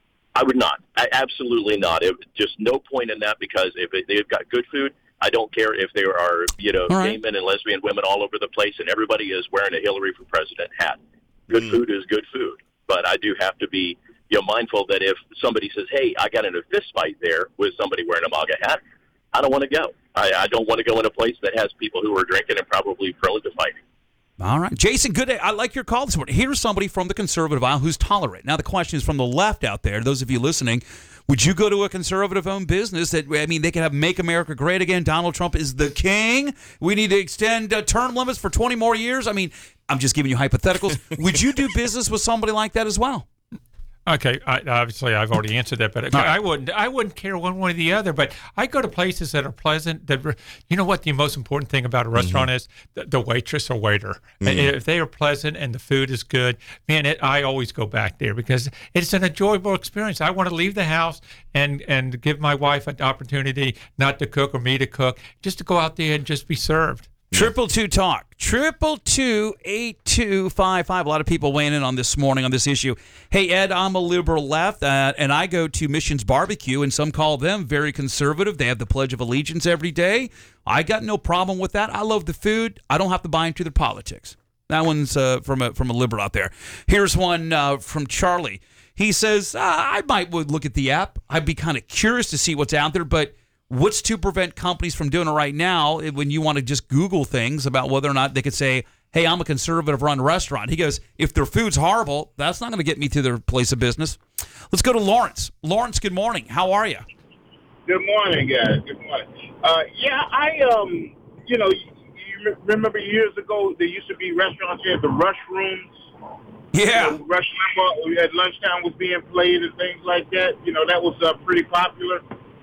I would not. I, absolutely not. It, just no point in that, because if it, they've got good food, I don't care if there are, you know, All right. gay men and lesbian women all over the place and everybody is wearing a Hillary for president hat. Good food is good food. But I do have to be, you know, mindful that if somebody says, hey, I got in a fist fight there with somebody wearing a MAGA hat, I don't want to go. I, I don't want to go in a place that has people who are drinking and probably prone to fighting. All right. Jason, good day. I like your call this morning. Here's somebody from the conservative aisle who's tolerant. Now, the question is from the left out there, those of you listening, would you go to a conservative-owned business that, I mean, they could have Make America Great Again, Donald Trump is the king, we need to extend uh, term limits for twenty more years? I mean, I'm just giving you hypotheticals. Would you do business with somebody like that as well? Okay, I, obviously I've already answered that, but All right. I wouldn't. I wouldn't care one way or the other. But I go to places that are pleasant. That re- you know what the most important thing about a restaurant Mm-hmm. is the, the waitress or waiter. Mhm. And if they are pleasant and the food is good, man, it, I always go back there because it's an enjoyable experience. I want to leave the house and and give my wife an opportunity not to cook or me to cook, just to go out there and just be served. Triple two talk. Triple two eight two five five. A lot of people weighing in on this morning on this issue. Hey Ed, I'm a liberal left, uh, and I go to Missions Barbecue, and some call them very conservative. They have the Pledge of Allegiance every day. I got no problem with that. I love the food. I don't have to buy into their politics. That one's uh, from a from a liberal out there. Here's one uh, from Charlie. He says, uh, I might would look at the app. I'd be kind of curious to see what's out there, but what's to prevent companies from doing it right now when you want to just Google things about whether or not they could say, hey, I'm a conservative-run restaurant? He goes, if their food's horrible, that's not going to get me to their place of business. Let's go to Lawrence. Lawrence, good morning. How are you? Good morning, guys. Good morning. Uh, yeah, I, um, you know, you, you remember years ago there used to be restaurants here, the Rush Rooms. Yeah. You know, Rush Limbaugh at lunchtime was being played and things like that. You know, that was uh, pretty popular.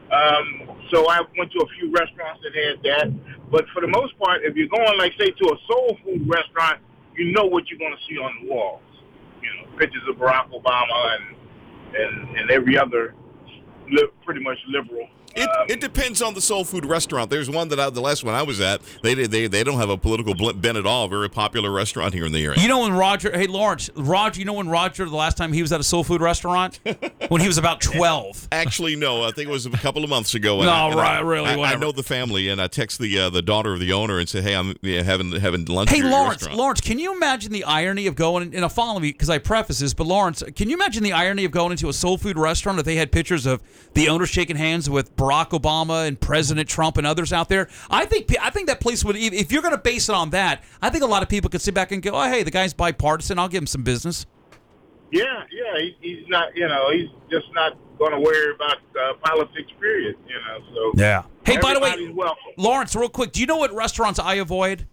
Um, so I went to a few restaurants that had that. But for the most part, if you're going, like, say, to a soul food restaurant, you know what you're going to see on the walls. You know, pictures of Barack Obama and and, and every other li- pretty much liberal. It, it depends on the soul food restaurant. There's one that I, the last one I was at, they they they don't have a political bent at all. Very popular restaurant here in the area. You know when Roger, hey Lawrence, Roger, you know when Roger, the last time he was at a soul food restaurant? When he was about twelve. Actually, no. I think it was a couple of months ago. No, I, and right, I, really, I, I whatever. know the family, and I text the uh, the daughter of the owner and say, hey, I'm yeah, having having lunch Hey at your Lawrence, restaurant. Lawrence, can you imagine the irony of going, and I'll follow me because I preface this, but Lawrence, can you imagine the irony of going into a soul food restaurant if they had pictures of the owner shaking hands with Barack Obama and President Trump and others out there? I think I think that place would, if you're going to base it on that, I think a lot of people could sit back and go, oh, hey, the guy's bipartisan, I'll give him some business. Yeah, yeah, he, he's not, you know, he's just not going to worry about uh, politics, period, you know, so. Yeah. Hey, by the way, everybody's welcome. Lawrence, real quick, do you know what restaurants I avoid?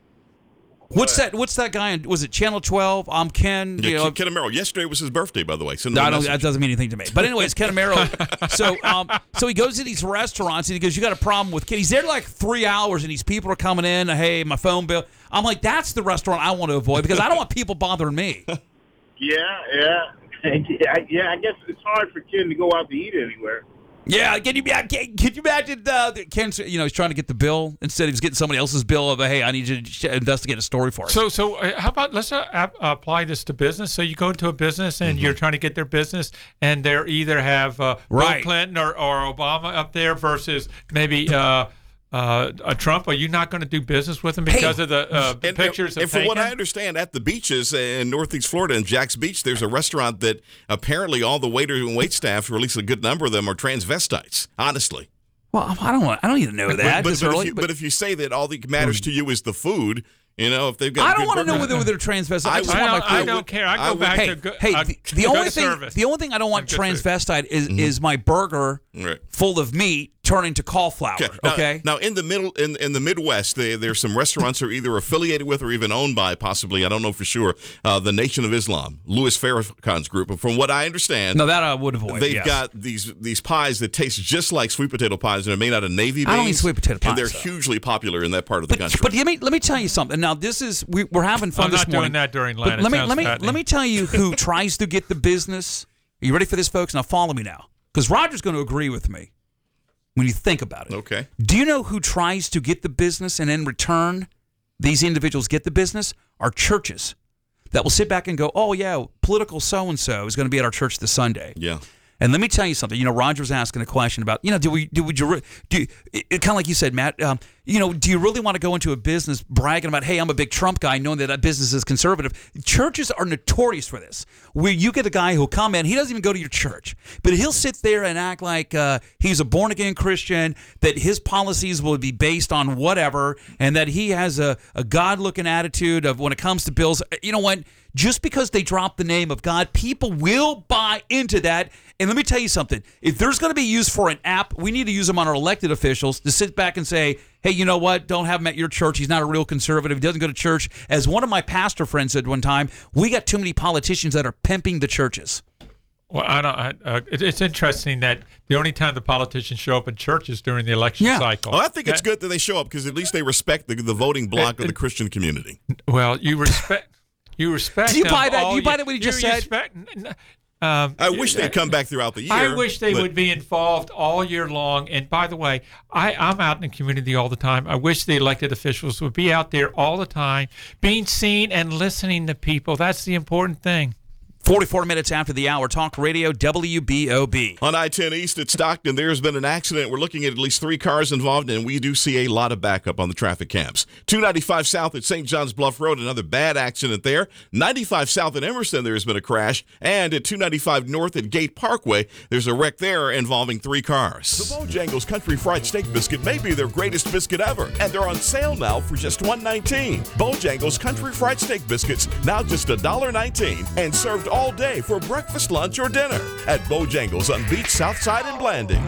What's that? What's that guy? On, was it Channel twelve? I'm Ken. Yeah, You know, Ken Amaro. Yesterday was his birthday, by the way. Send No, him a I don't, message. that doesn't mean anything to me. But anyways, Ken Amaro. so, um, so he goes to these restaurants and he goes, "You got a problem with Ken?" He's there like three hours, and these people are coming in. Hey, my phone bill. I'm like, that's the restaurant I want to avoid because I don't want people bothering me. Yeah, yeah. yeah, yeah, I guess it's hard for Ken to go out to eat anywhere. Yeah, can you can, can you imagine? Uh, Ken, you know, he's trying to get the bill instead he was getting somebody else's bill of, hey, I need you to investigate a story for us. So, so uh, how about let's uh, ap- apply this to business. So you go into a business and Mm-hmm. you're trying to get their business, and they either have uh, Right. Bill Clinton or, or Obama up there versus maybe uh, uh, a Trump. Are you not going to do business with them because of the uh, And, pictures and, of and from what taken? I understand, at the beaches in Northeast Florida, in Jack's Beach, there's a restaurant that apparently all the waiters and wait staff, or at least a good number of them, are transvestites. Honestly, Well, I don't want. I don't even know that. But, this but, but, early, if you, but- but if you say that all that matters to you is the food, you know, if they've got, I a don't good want to know burger- whether they're transvestite. I, I just would- want I my don't- food. I don't care. I go would- back hey, to good, hey, uh, the, the good only thing, service. the only thing I don't want And good food. transvestite is is my burger Right. full of meat turning to cauliflower. Okay. Now, Okay. now in the middle, in in the Midwest, they, there's some restaurants that are either affiliated with or even owned by, possibly, I don't know for sure, uh, the Nation of Islam, Louis Farrakhan's group. But from what I understand, No, that I would avoid. they've yes. got these these pies that taste just like sweet potato pies, and are made out of navy beans. I don't eat sweet potato and they're pies, though. hugely popular in that part of the country. But let me let me tell you something. Now this is we, we're having fun I'm this not morning. doing that during But Lent. It let me sounds let me fattening. let me tell you who tries to get the business. Are you ready for this, folks? Now follow me now, because Roger's going to agree with me when you think about it. Okay. Do you know who tries to get the business and in return these individuals get the business? Are churches that will sit back and go, oh, yeah, political so-and-so is going to be at our church this Sunday. Yeah. And let me tell you something. You know, Roger was asking a question about, you know, do we, do we, do, you, do it, it, kind of like you said, Matt, um, you know, do you really want to go into a business bragging about, hey, I'm a big Trump guy, knowing that that business is conservative? Churches are notorious for this. Where you get a guy who'll come in, he doesn't even go to your church, but he'll sit there and act like uh, he's a born-again Christian, that his policies will be based on whatever, and that he has a, a God-looking attitude of when it comes to bills. You know what? Just because they drop the name of God, people will buy into that. And let me tell you something. If there's going to be used for an app, we need to use them on our elected officials to sit back and say, hey, you know what? Don't have him at your church. He's not a real conservative. He doesn't go to church. As one of my pastor friends said one time, we got too many politicians that are pimping the churches. Well, I don't. I, uh, it, it's interesting that the only time the politicians show up in church is during the election Yeah. cycle. Well, I think it's good that they show up because at least they respect the, the voting bloc of the Christian community. Well, you respect. You respect. Do you them buy that? all Do you buy year. that what he just You said? respect- n- um, I wish they'd come back throughout the year. I wish they but- would be involved all year long. And by the way, I, I'm out in the community all the time. I wish the elected officials would be out there all the time, being seen and listening to people. That's the important thing. forty-four minutes after the hour, Talk Radio, W B O B. On I ten East at Stockton, there's been an accident. We're looking at at least three cars involved, and we do see a lot of backup on the traffic cams. two ninety-five South at Saint John's Bluff Road, another bad accident there. ninety-five South at Emerson, there has been a crash. And at two ninety-five North at Gate Parkway, there's a wreck there involving three cars. The Bojangles Country Fried Steak Biscuit may be their greatest biscuit ever, and they're on sale now for just one nineteen. Bojangles Country Fried Steak Biscuits, now just one dollar nineteen, and served all day for breakfast, lunch, or dinner at Bojangles on Beach, Southside, and Blanding.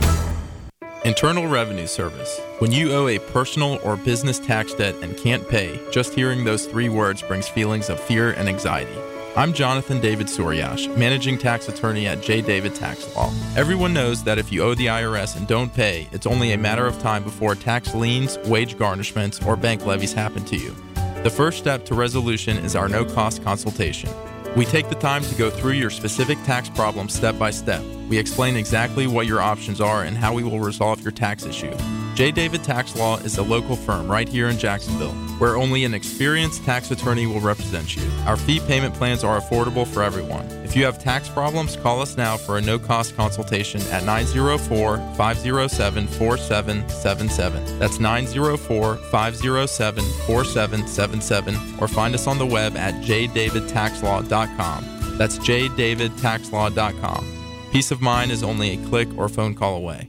Internal Revenue Service. When you owe a personal or business tax debt and can't pay, just hearing those three words brings feelings of fear and anxiety. I'm Jonathan David Suryash, Managing Tax Attorney at J. David Tax Law. Everyone knows that if you owe the I R S and don't pay, it's only a matter of time before tax liens, wage garnishments, or bank levies happen to you. The first step to resolution is our no-cost consultation. We take the time to go through your specific tax problem step by step. We explain exactly what your options are and how we will resolve your tax issue. J. David Tax Law is a local firm right here in Jacksonville, where only an experienced tax attorney will represent you. Our fee payment plans are affordable for everyone. If you have tax problems, call us now for a no-cost consultation at nine oh four, five oh seven, four seven seven seven. That's nine oh four, five oh seven, four seven seven seven, or find us on the web at j david tax law dot com. That's j david tax law dot com. Peace of mind is only a click or phone call away.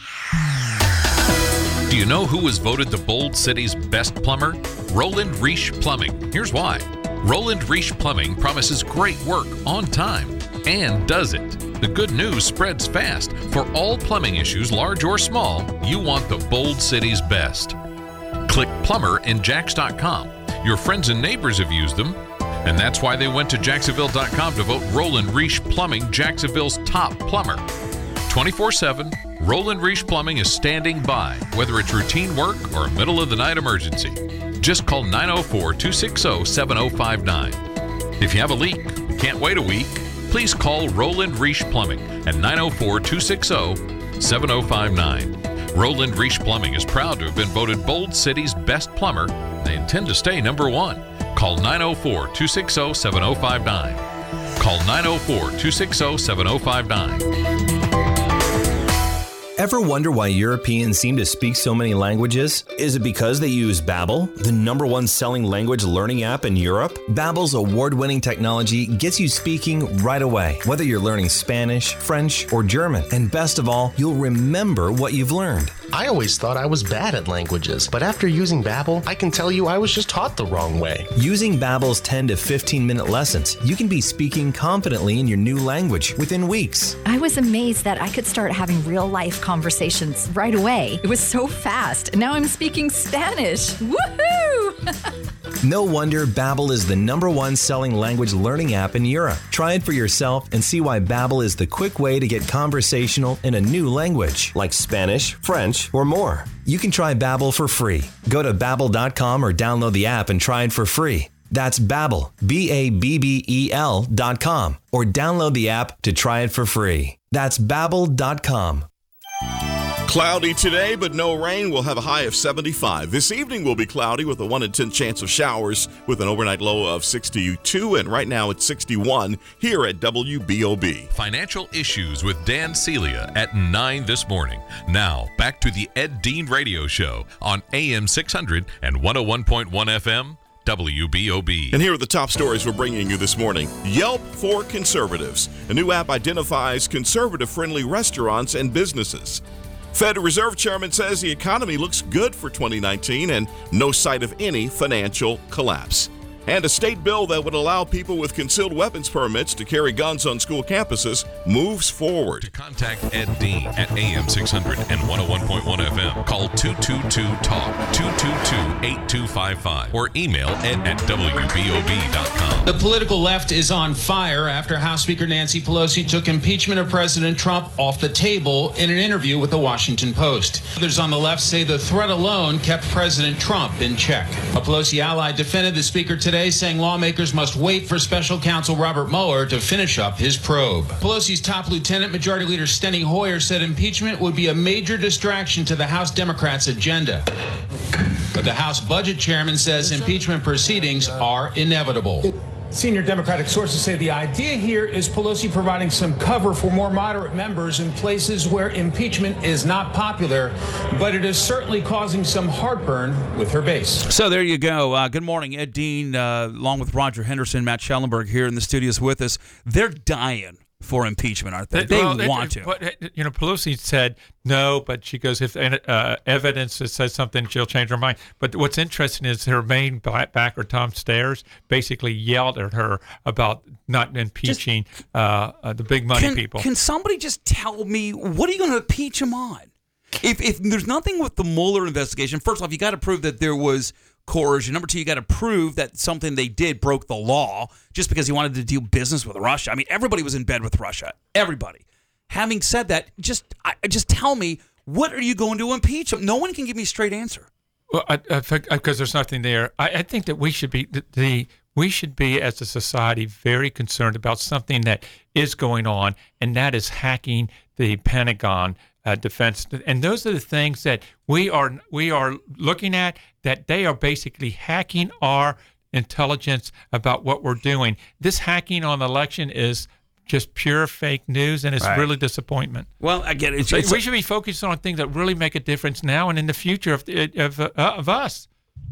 Do you know who was voted the Bold City's best plumber? Roland Reich Plumbing. Here's why. Roland Reich Plumbing promises great work on time and does it. The good news spreads fast. For all plumbing issues, large or small, you want the Bold City's best. Click plumber in jax dot com. Your friends and neighbors have used them, and that's why they went to jacksonville dot com to vote Roland Reich Plumbing Jacksonville's top plumber. twenty-four seven, Roland Reich Plumbing is standing by, whether it's routine work or a middle-of-the-night emergency. Just call nine oh four, two six oh, seven oh five nine. If you have a leak, can't wait a week, please call Roland Reich Plumbing at nine oh four, two six oh, seven oh five nine. Roland Reich Plumbing is proud to have been voted Bold City's best plumber. They intend to stay number one. Call nine oh four, two six oh, seven oh five nine. Call nine oh four, two six oh, seven oh five nine. Ever wonder why Europeans seem to speak so many languages? Is it because they use Babbel, the number one selling language learning app in Europe? Babbel's award-winning technology gets you speaking right away, whether you're learning Spanish, French, or German. And best of all, you'll remember what you've learned. I always thought I was bad at languages, but after using Babbel, I can tell you I was just taught the wrong way. Using Babbel's ten to fifteen minute lessons, you can be speaking confidently in your new language within weeks. I was amazed that I could start having real-life conversations right away. It was so fast. Now I'm speaking Spanish. Woohoo! No wonder Babbel is the number one selling language learning app in Europe. Try it for yourself and see why Babbel is the quick way to get conversational in a new language, like Spanish, French, or more. You can try Babbel for free. Go to babbel dot com or download the app and try it for free. That's Babbel, B A B B E L dot com, or download the app to try it for free. That's babbel dot com. Cloudy today, but no rain. We'll have a high of seventy-five. This evening will be cloudy with a one in ten chance of showers with an overnight low of sixty-two, and right now it's sixty-one here at W B O B. Financial Issues with Dan Celia at nine this morning. Now, back to the Ed Dean Radio Show on A M six hundred and one oh one point one F M. W B O B. And here are the top stories we're bringing you this morning. Yelp for conservatives. A new app identifies conservative-friendly restaurants and businesses. Fed Reserve Chairman says the economy looks good for twenty nineteen and no sight of any financial collapse. And a state bill that would allow people with concealed weapons permits to carry guns on school campuses moves forward. To contact Ed Dean at A M six hundred and one oh one point one F M, call two two two talk, two two two, eight two five five, or email ed at W B O B dot com. The political left is on fire after House Speaker Nancy Pelosi took impeachment of President Trump off the table in an interview with the Washington Post. Others on the left say the threat alone kept President Trump in check. A Pelosi ally defended the speaker today, saying lawmakers must wait for special counsel Robert Mueller to finish up his probe. Pelosi's top lieutenant, Majority Leader Steny Hoyer, said impeachment would be a major distraction to the House Democrats' agenda. But the House Budget Chairman says impeachment proceedings are inevitable. Senior Democratic sources say the idea here is Pelosi providing some cover for more moderate members in places where impeachment is not popular, but it is certainly causing some heartburn with her base. So there you go. Uh, good morning, Ed Dean, uh, along with Roger Henderson, Matt Schellenberg here in the studios with us. They're dying for impeachment, aren't they? They, well, want they, to. But, you know, Pelosi said no, but she goes, if uh, evidence that says something, she'll change her mind. But what's interesting is her main backer, Tom Stairs, basically yelled at her about not impeaching just, uh, uh, the big money can, people. Can somebody just tell me, what are you going to impeach him on? If, if there's nothing with the Mueller investigation, first off, you got to prove that there was coercion. Number two, you got to prove that something they did broke the law just because he wanted to do business with Russia. I mean, everybody was in bed with Russia. Everybody. Having said that, just I, just tell me, what are you going to impeach him? No one can give me a straight answer. Well, I, I think because there's nothing there. I, I think that we should be the, the we should be as a society very concerned about something that is going on, and that is hacking the Pentagon. Uh, defense, and those are the things that we are we are looking at, that they are basically hacking our intelligence about what we're doing. This hacking on the election is just pure fake news, and it's right. really disappointment. Well, I get it. It's, so it's we should be focused on things that really make a difference now and in the future of of, uh, of us.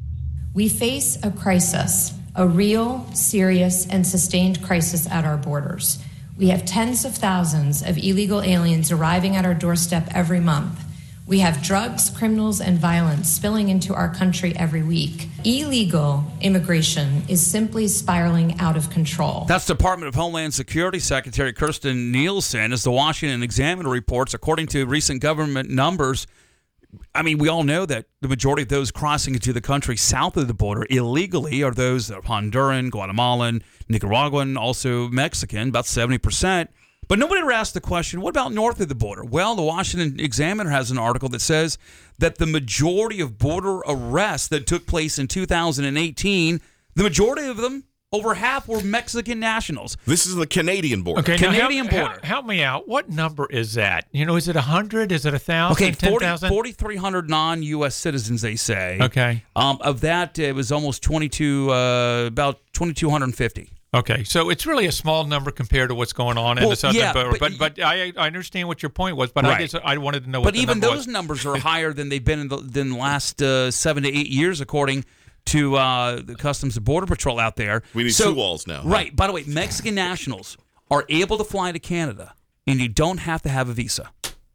We face a crisis, a real, serious, and sustained crisis at our borders. We have tens of thousands of illegal aliens arriving at our doorstep every month. We have drugs, criminals, and violence spilling into our country every week. Illegal immigration is simply spiraling out of control. That's Department of Homeland Security Secretary Kirstjen Nielsen. As the Washington Examiner reports, according to recent government numbers, I mean, we all know that the majority of those crossing into the country south of the border illegally are those that are Honduran, Guatemalan, Nicaraguan, also Mexican, about seventy percent. But nobody ever asked the question, what about north of the border? Well, the Washington Examiner has an article that says that the majority of border arrests that took place in two thousand eighteen, the majority of them, over half, were Mexican nationals. This is the Canadian border. Okay, Canadian now help, border. Help, help me out. What number is that? You know, is it one hundred? Is it one thousand? Okay, ten forty, thousand? forty-three hundred non-U S citizens, they say. Okay. Um, of that, it was almost twenty-two, uh, about twenty-two fifty. Okay, so it's really a small number compared to what's going on in Well, the southern yeah, border. but- But but, I I understand what your point was. But Right. I guess I wanted to know what But the even number those was. numbers are higher than they've been in the, than the last uh, seven to eight years, according to uh, the Customs and Border Patrol out there. We need So- two walls now. Right. By the way, Mexican nationals are able to fly to Canada, and you don't have to have a visa.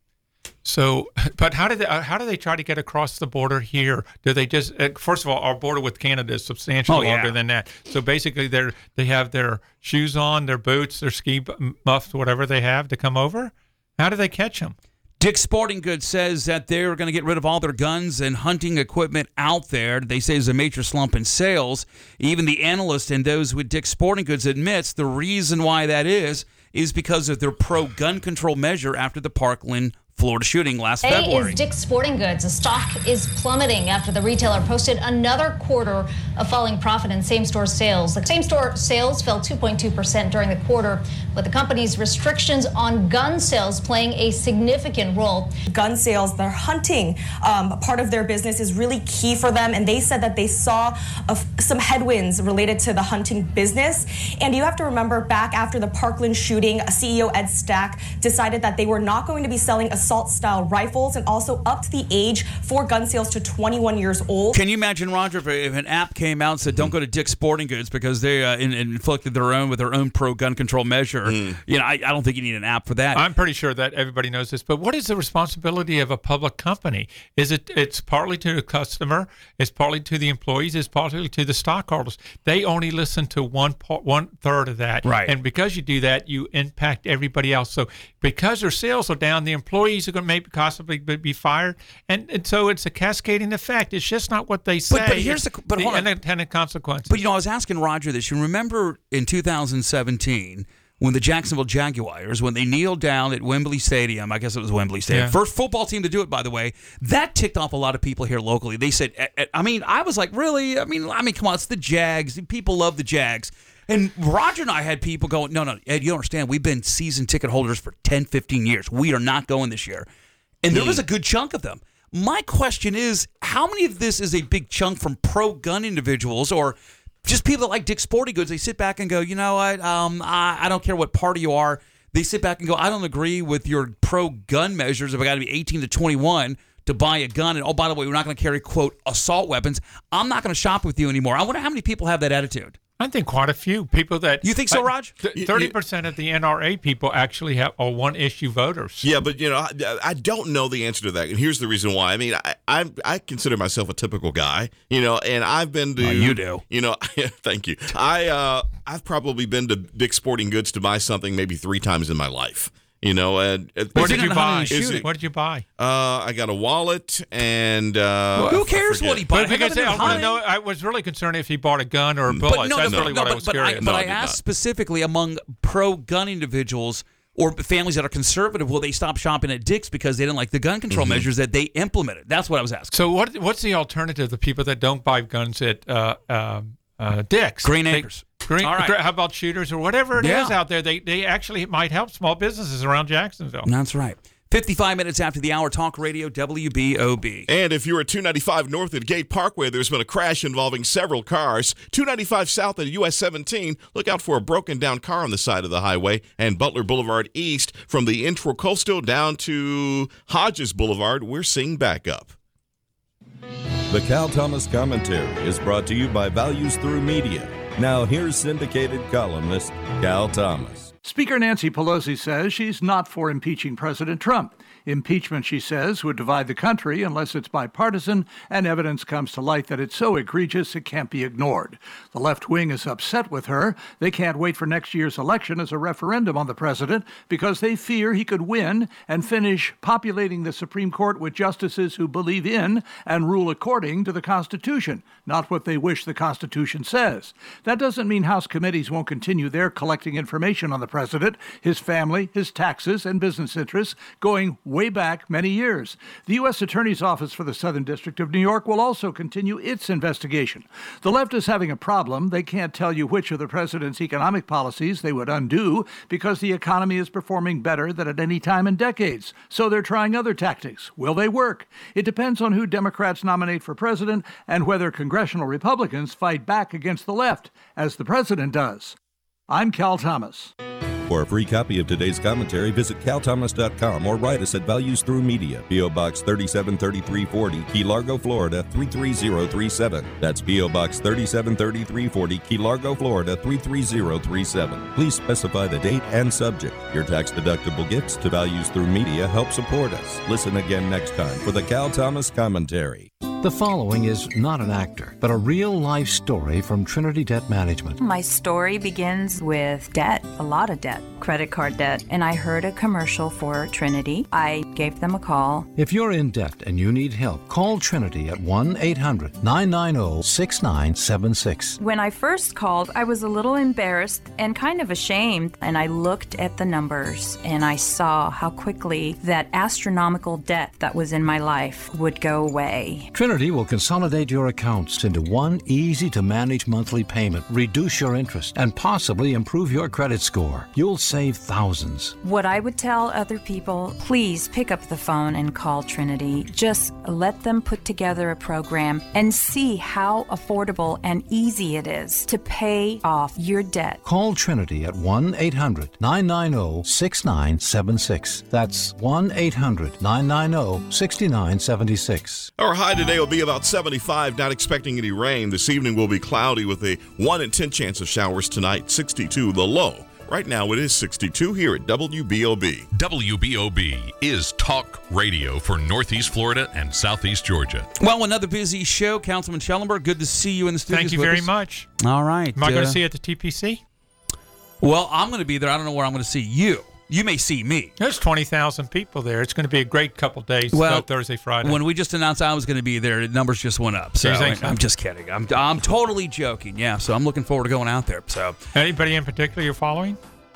So, but how do they how do they try to get across the border here? Do they just uh, first of all, our border with Canada is substantially Oh, yeah. longer than that. So basically, they're they have their shoes on, their boots, their ski muffs, whatever they have to come over. How do they catch them? Dick's Sporting Goods says that they're going to get rid of all their guns and hunting equipment out there. They say there's a major slump in sales. Even the analyst and those with Dick's Sporting Goods admits the reason why that is is because of their pro-gun control measure after the Parkland, Florida shooting last A February. is Dick's Sporting Goods. The stock is plummeting after the retailer posted another quarter of falling profit in same-store sales. The same-store sales fell two point two percent during the quarter, with the company's restrictions on gun sales playing a significant role. Gun sales, their hunting um, part of their business is really key for them, and they said that they saw a f- some headwinds related to the hunting business. And you have to remember, back after the Parkland shooting, C E O Ed Stack decided that they were not going to be selling assault-style rifles, and also upped the age for gun sales to twenty-one years old. Can you imagine, Roger, if, if an app came out and said, don't go to Dick's Sporting Goods because they uh, in, inflicted their own with their own pro-gun control measure? You know, I, I don't think you need an app for that. I'm pretty sure that everybody knows this, but what is the responsibility of a public company? Is it? It's partly to the customer, it's partly to the employees, it's partly to the stockholders. They only listen to one part, one third of that, Right. And because you do that, you impact everybody else. So because their sales are down, the employees are going to maybe possibly be fired, and, and so it's a cascading effect. It's just not what they say. But, but here's the but the hold on. unintended consequences. But you know, I was asking Roger this. You remember in two thousand seventeen when the Jacksonville Jaguars, when they kneeled down at Wembley Stadium, I guess it was Wembley Stadium, Yeah. first football team to do it, by the way, that ticked off a lot of people here locally. They said, I mean, I was like, really? I mean, I mean, come on, it's the Jags. People love the Jags. And Roger and I had people going, no, no, Ed, you don't understand. We've been season ticket holders for ten, fifteen years. We are not going this year. And there was a good chunk of them. My question is, how many of this is a big chunk from pro-gun individuals or just people that like Dick's Sporting Goods? They sit back and go, you know what, um, I, I don't care what party you are. They sit back and go, I don't agree with your pro-gun measures if I got to be eighteen to twenty-one to buy a gun. And, oh, by the way, we're not going to carry, quote, assault weapons. I'm not going to shop with you anymore. I wonder how many people have that attitude. I think quite a few people that you think so, Raj? Thirty percent of the N R A people actually have are one-issue voters. Yeah, but you know, I, I don't know the answer to that, and here's the reason why. I mean, I I, I consider myself a typical guy, you know, and I've been to Oh, you do. you know, thank you. I uh, I've probably been to Dick's Sporting Goods to buy something maybe three times in my life. You know, and What did you buy? Is it- What did you buy? Uh, I got a wallet and uh, Who cares I what he forget. buys? But because nothing I, to wanna hide. know, I was really concerned if he bought a gun or a But bullet. no, That's no, really no, what but, I was but curious. I, but I asked specifically among pro-gun individuals or families that are conservative, will they stop shopping at Dick's because they didn't like the gun control Mm-hmm. measures that they implemented? That's what I was asking. So what? What's the alternative to people that don't buy guns at uh, um, uh, Dick's? Green They- Acres. Green, All right. gra- How about shooters or whatever it is Yeah. out there? They they actually might help small businesses around Jacksonville. That's right. fifty-five minutes after the hour, Talk Radio W B O B. And if you're at two ninety-five north at Gate Parkway, there's been a crash involving several cars. two ninety-five south at U S seventeen, look out for a broken down car on the side of the highway. And Butler Boulevard east from the Intracoastal down to Hodges Boulevard, we're seeing backup. The Cal Thomas Commentary is brought to you by Values Through Media. Now here's syndicated columnist Cal Thomas. Speaker Nancy Pelosi says she's not for impeaching President Trump. Impeachment, she says, would divide the country unless it's bipartisan and evidence comes to light that it's so egregious it can't be ignored. The left wing is upset with her. They can't wait for next year's election as a referendum on the president because they fear he could win and finish populating the Supreme Court with justices who believe in and rule according to the Constitution, not what they wish the Constitution says. That doesn't mean House committees won't continue their collecting information on the president, his family, his taxes, and business interests going way back many years. The U S Attorney's Office for the Southern District of New York will also continue its investigation. The left is having a problem. They can't tell you which of the president's economic policies they would undo because the economy is performing better than at any time in decades. So they're trying other tactics. Will they work? It depends on who Democrats nominate for president and whether congressional Republicans fight back against the left, as the president does. I'm Cal Thomas. For a free copy of today's commentary, visit cal thomas dot com or write us at Values Through Media, P O. Box thirty-seven thirty-three forty, Key Largo, Florida three three zero three seven. That's P O. Box thirty-seven thirty-three forty, Key Largo, Florida three three zero three seven. Please specify the date and subject. Your tax-deductible gifts to Values Through Media help support us. Listen again next time for the Cal Thomas Commentary. The following is not an actor, but a real-life story from Trinity Debt Management. My story begins with debt, a lot of debt, credit card debt, and I heard a commercial for Trinity. I gave them a call. If you're in debt and you need help, call Trinity at one eight hundred nine nine zero six nine seven six. When I first called, I was a little embarrassed and kind of ashamed, and I looked at the numbers, and I saw how quickly that astronomical debt that was in my life would go away. Trinity will consolidate your accounts into one easy-to-manage monthly payment, reduce your interest, and possibly improve your credit score. You'll save thousands. What I would tell other people, please pick up the phone and call Trinity. Just let them put together a program and see how affordable and easy it is to pay off your debt. Call Trinity at one eight hundred nine nine zero six nine seven six. That's one eight hundred nine nine zero six nine seven six. Our high today will be about seventy-five, not expecting any rain. This evening will be cloudy with a one in ten chance of showers tonight, sixty-two the low. Right now it is sixty-two here at W B O B. W B O B is talk radio for Northeast Florida and Southeast Georgia. Well, another busy show. Councilman Schellenberg, good to see you in the studio. Thank you very much. All right. Am I going uh, to see you at the T P C? Well, I'm going to be there. I don't know where I'm going to see you. You may see me. There's twenty thousand people there. It's going to be a great couple days, well, uh, Thursday, Friday. When we just announced I was going to be there, the numbers just went up. So, so? I'm just kidding. I'm, I'm totally joking. Yeah, so I'm looking forward to going out there. So, anybody in particular you're following?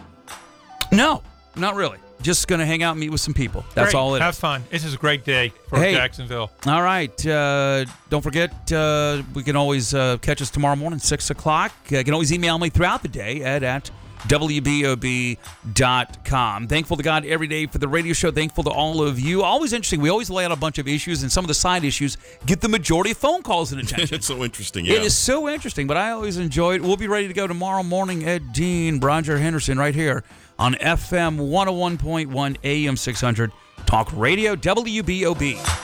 No, not really. Just going to hang out and meet with some people. That's great. all it Have is. fun. This is a great day for hey, Jacksonville. All right. Uh, don't forget, uh, we can always uh, catch us tomorrow morning, six o'clock. Uh, you can always email me throughout the day, ed at W B O B dot com. Thankful to God every day for the radio show. Thankful to all of you. Always interesting. We always lay out a bunch of issues, and some of the side issues get the majority of phone calls and attention. It's so interesting, yeah. It is so interesting, but I always enjoy it. We'll be ready to go tomorrow morning. Ed Dean, Roger Henderson, right here on F M one oh one point one, A M six hundred, Talk Radio, W B O B.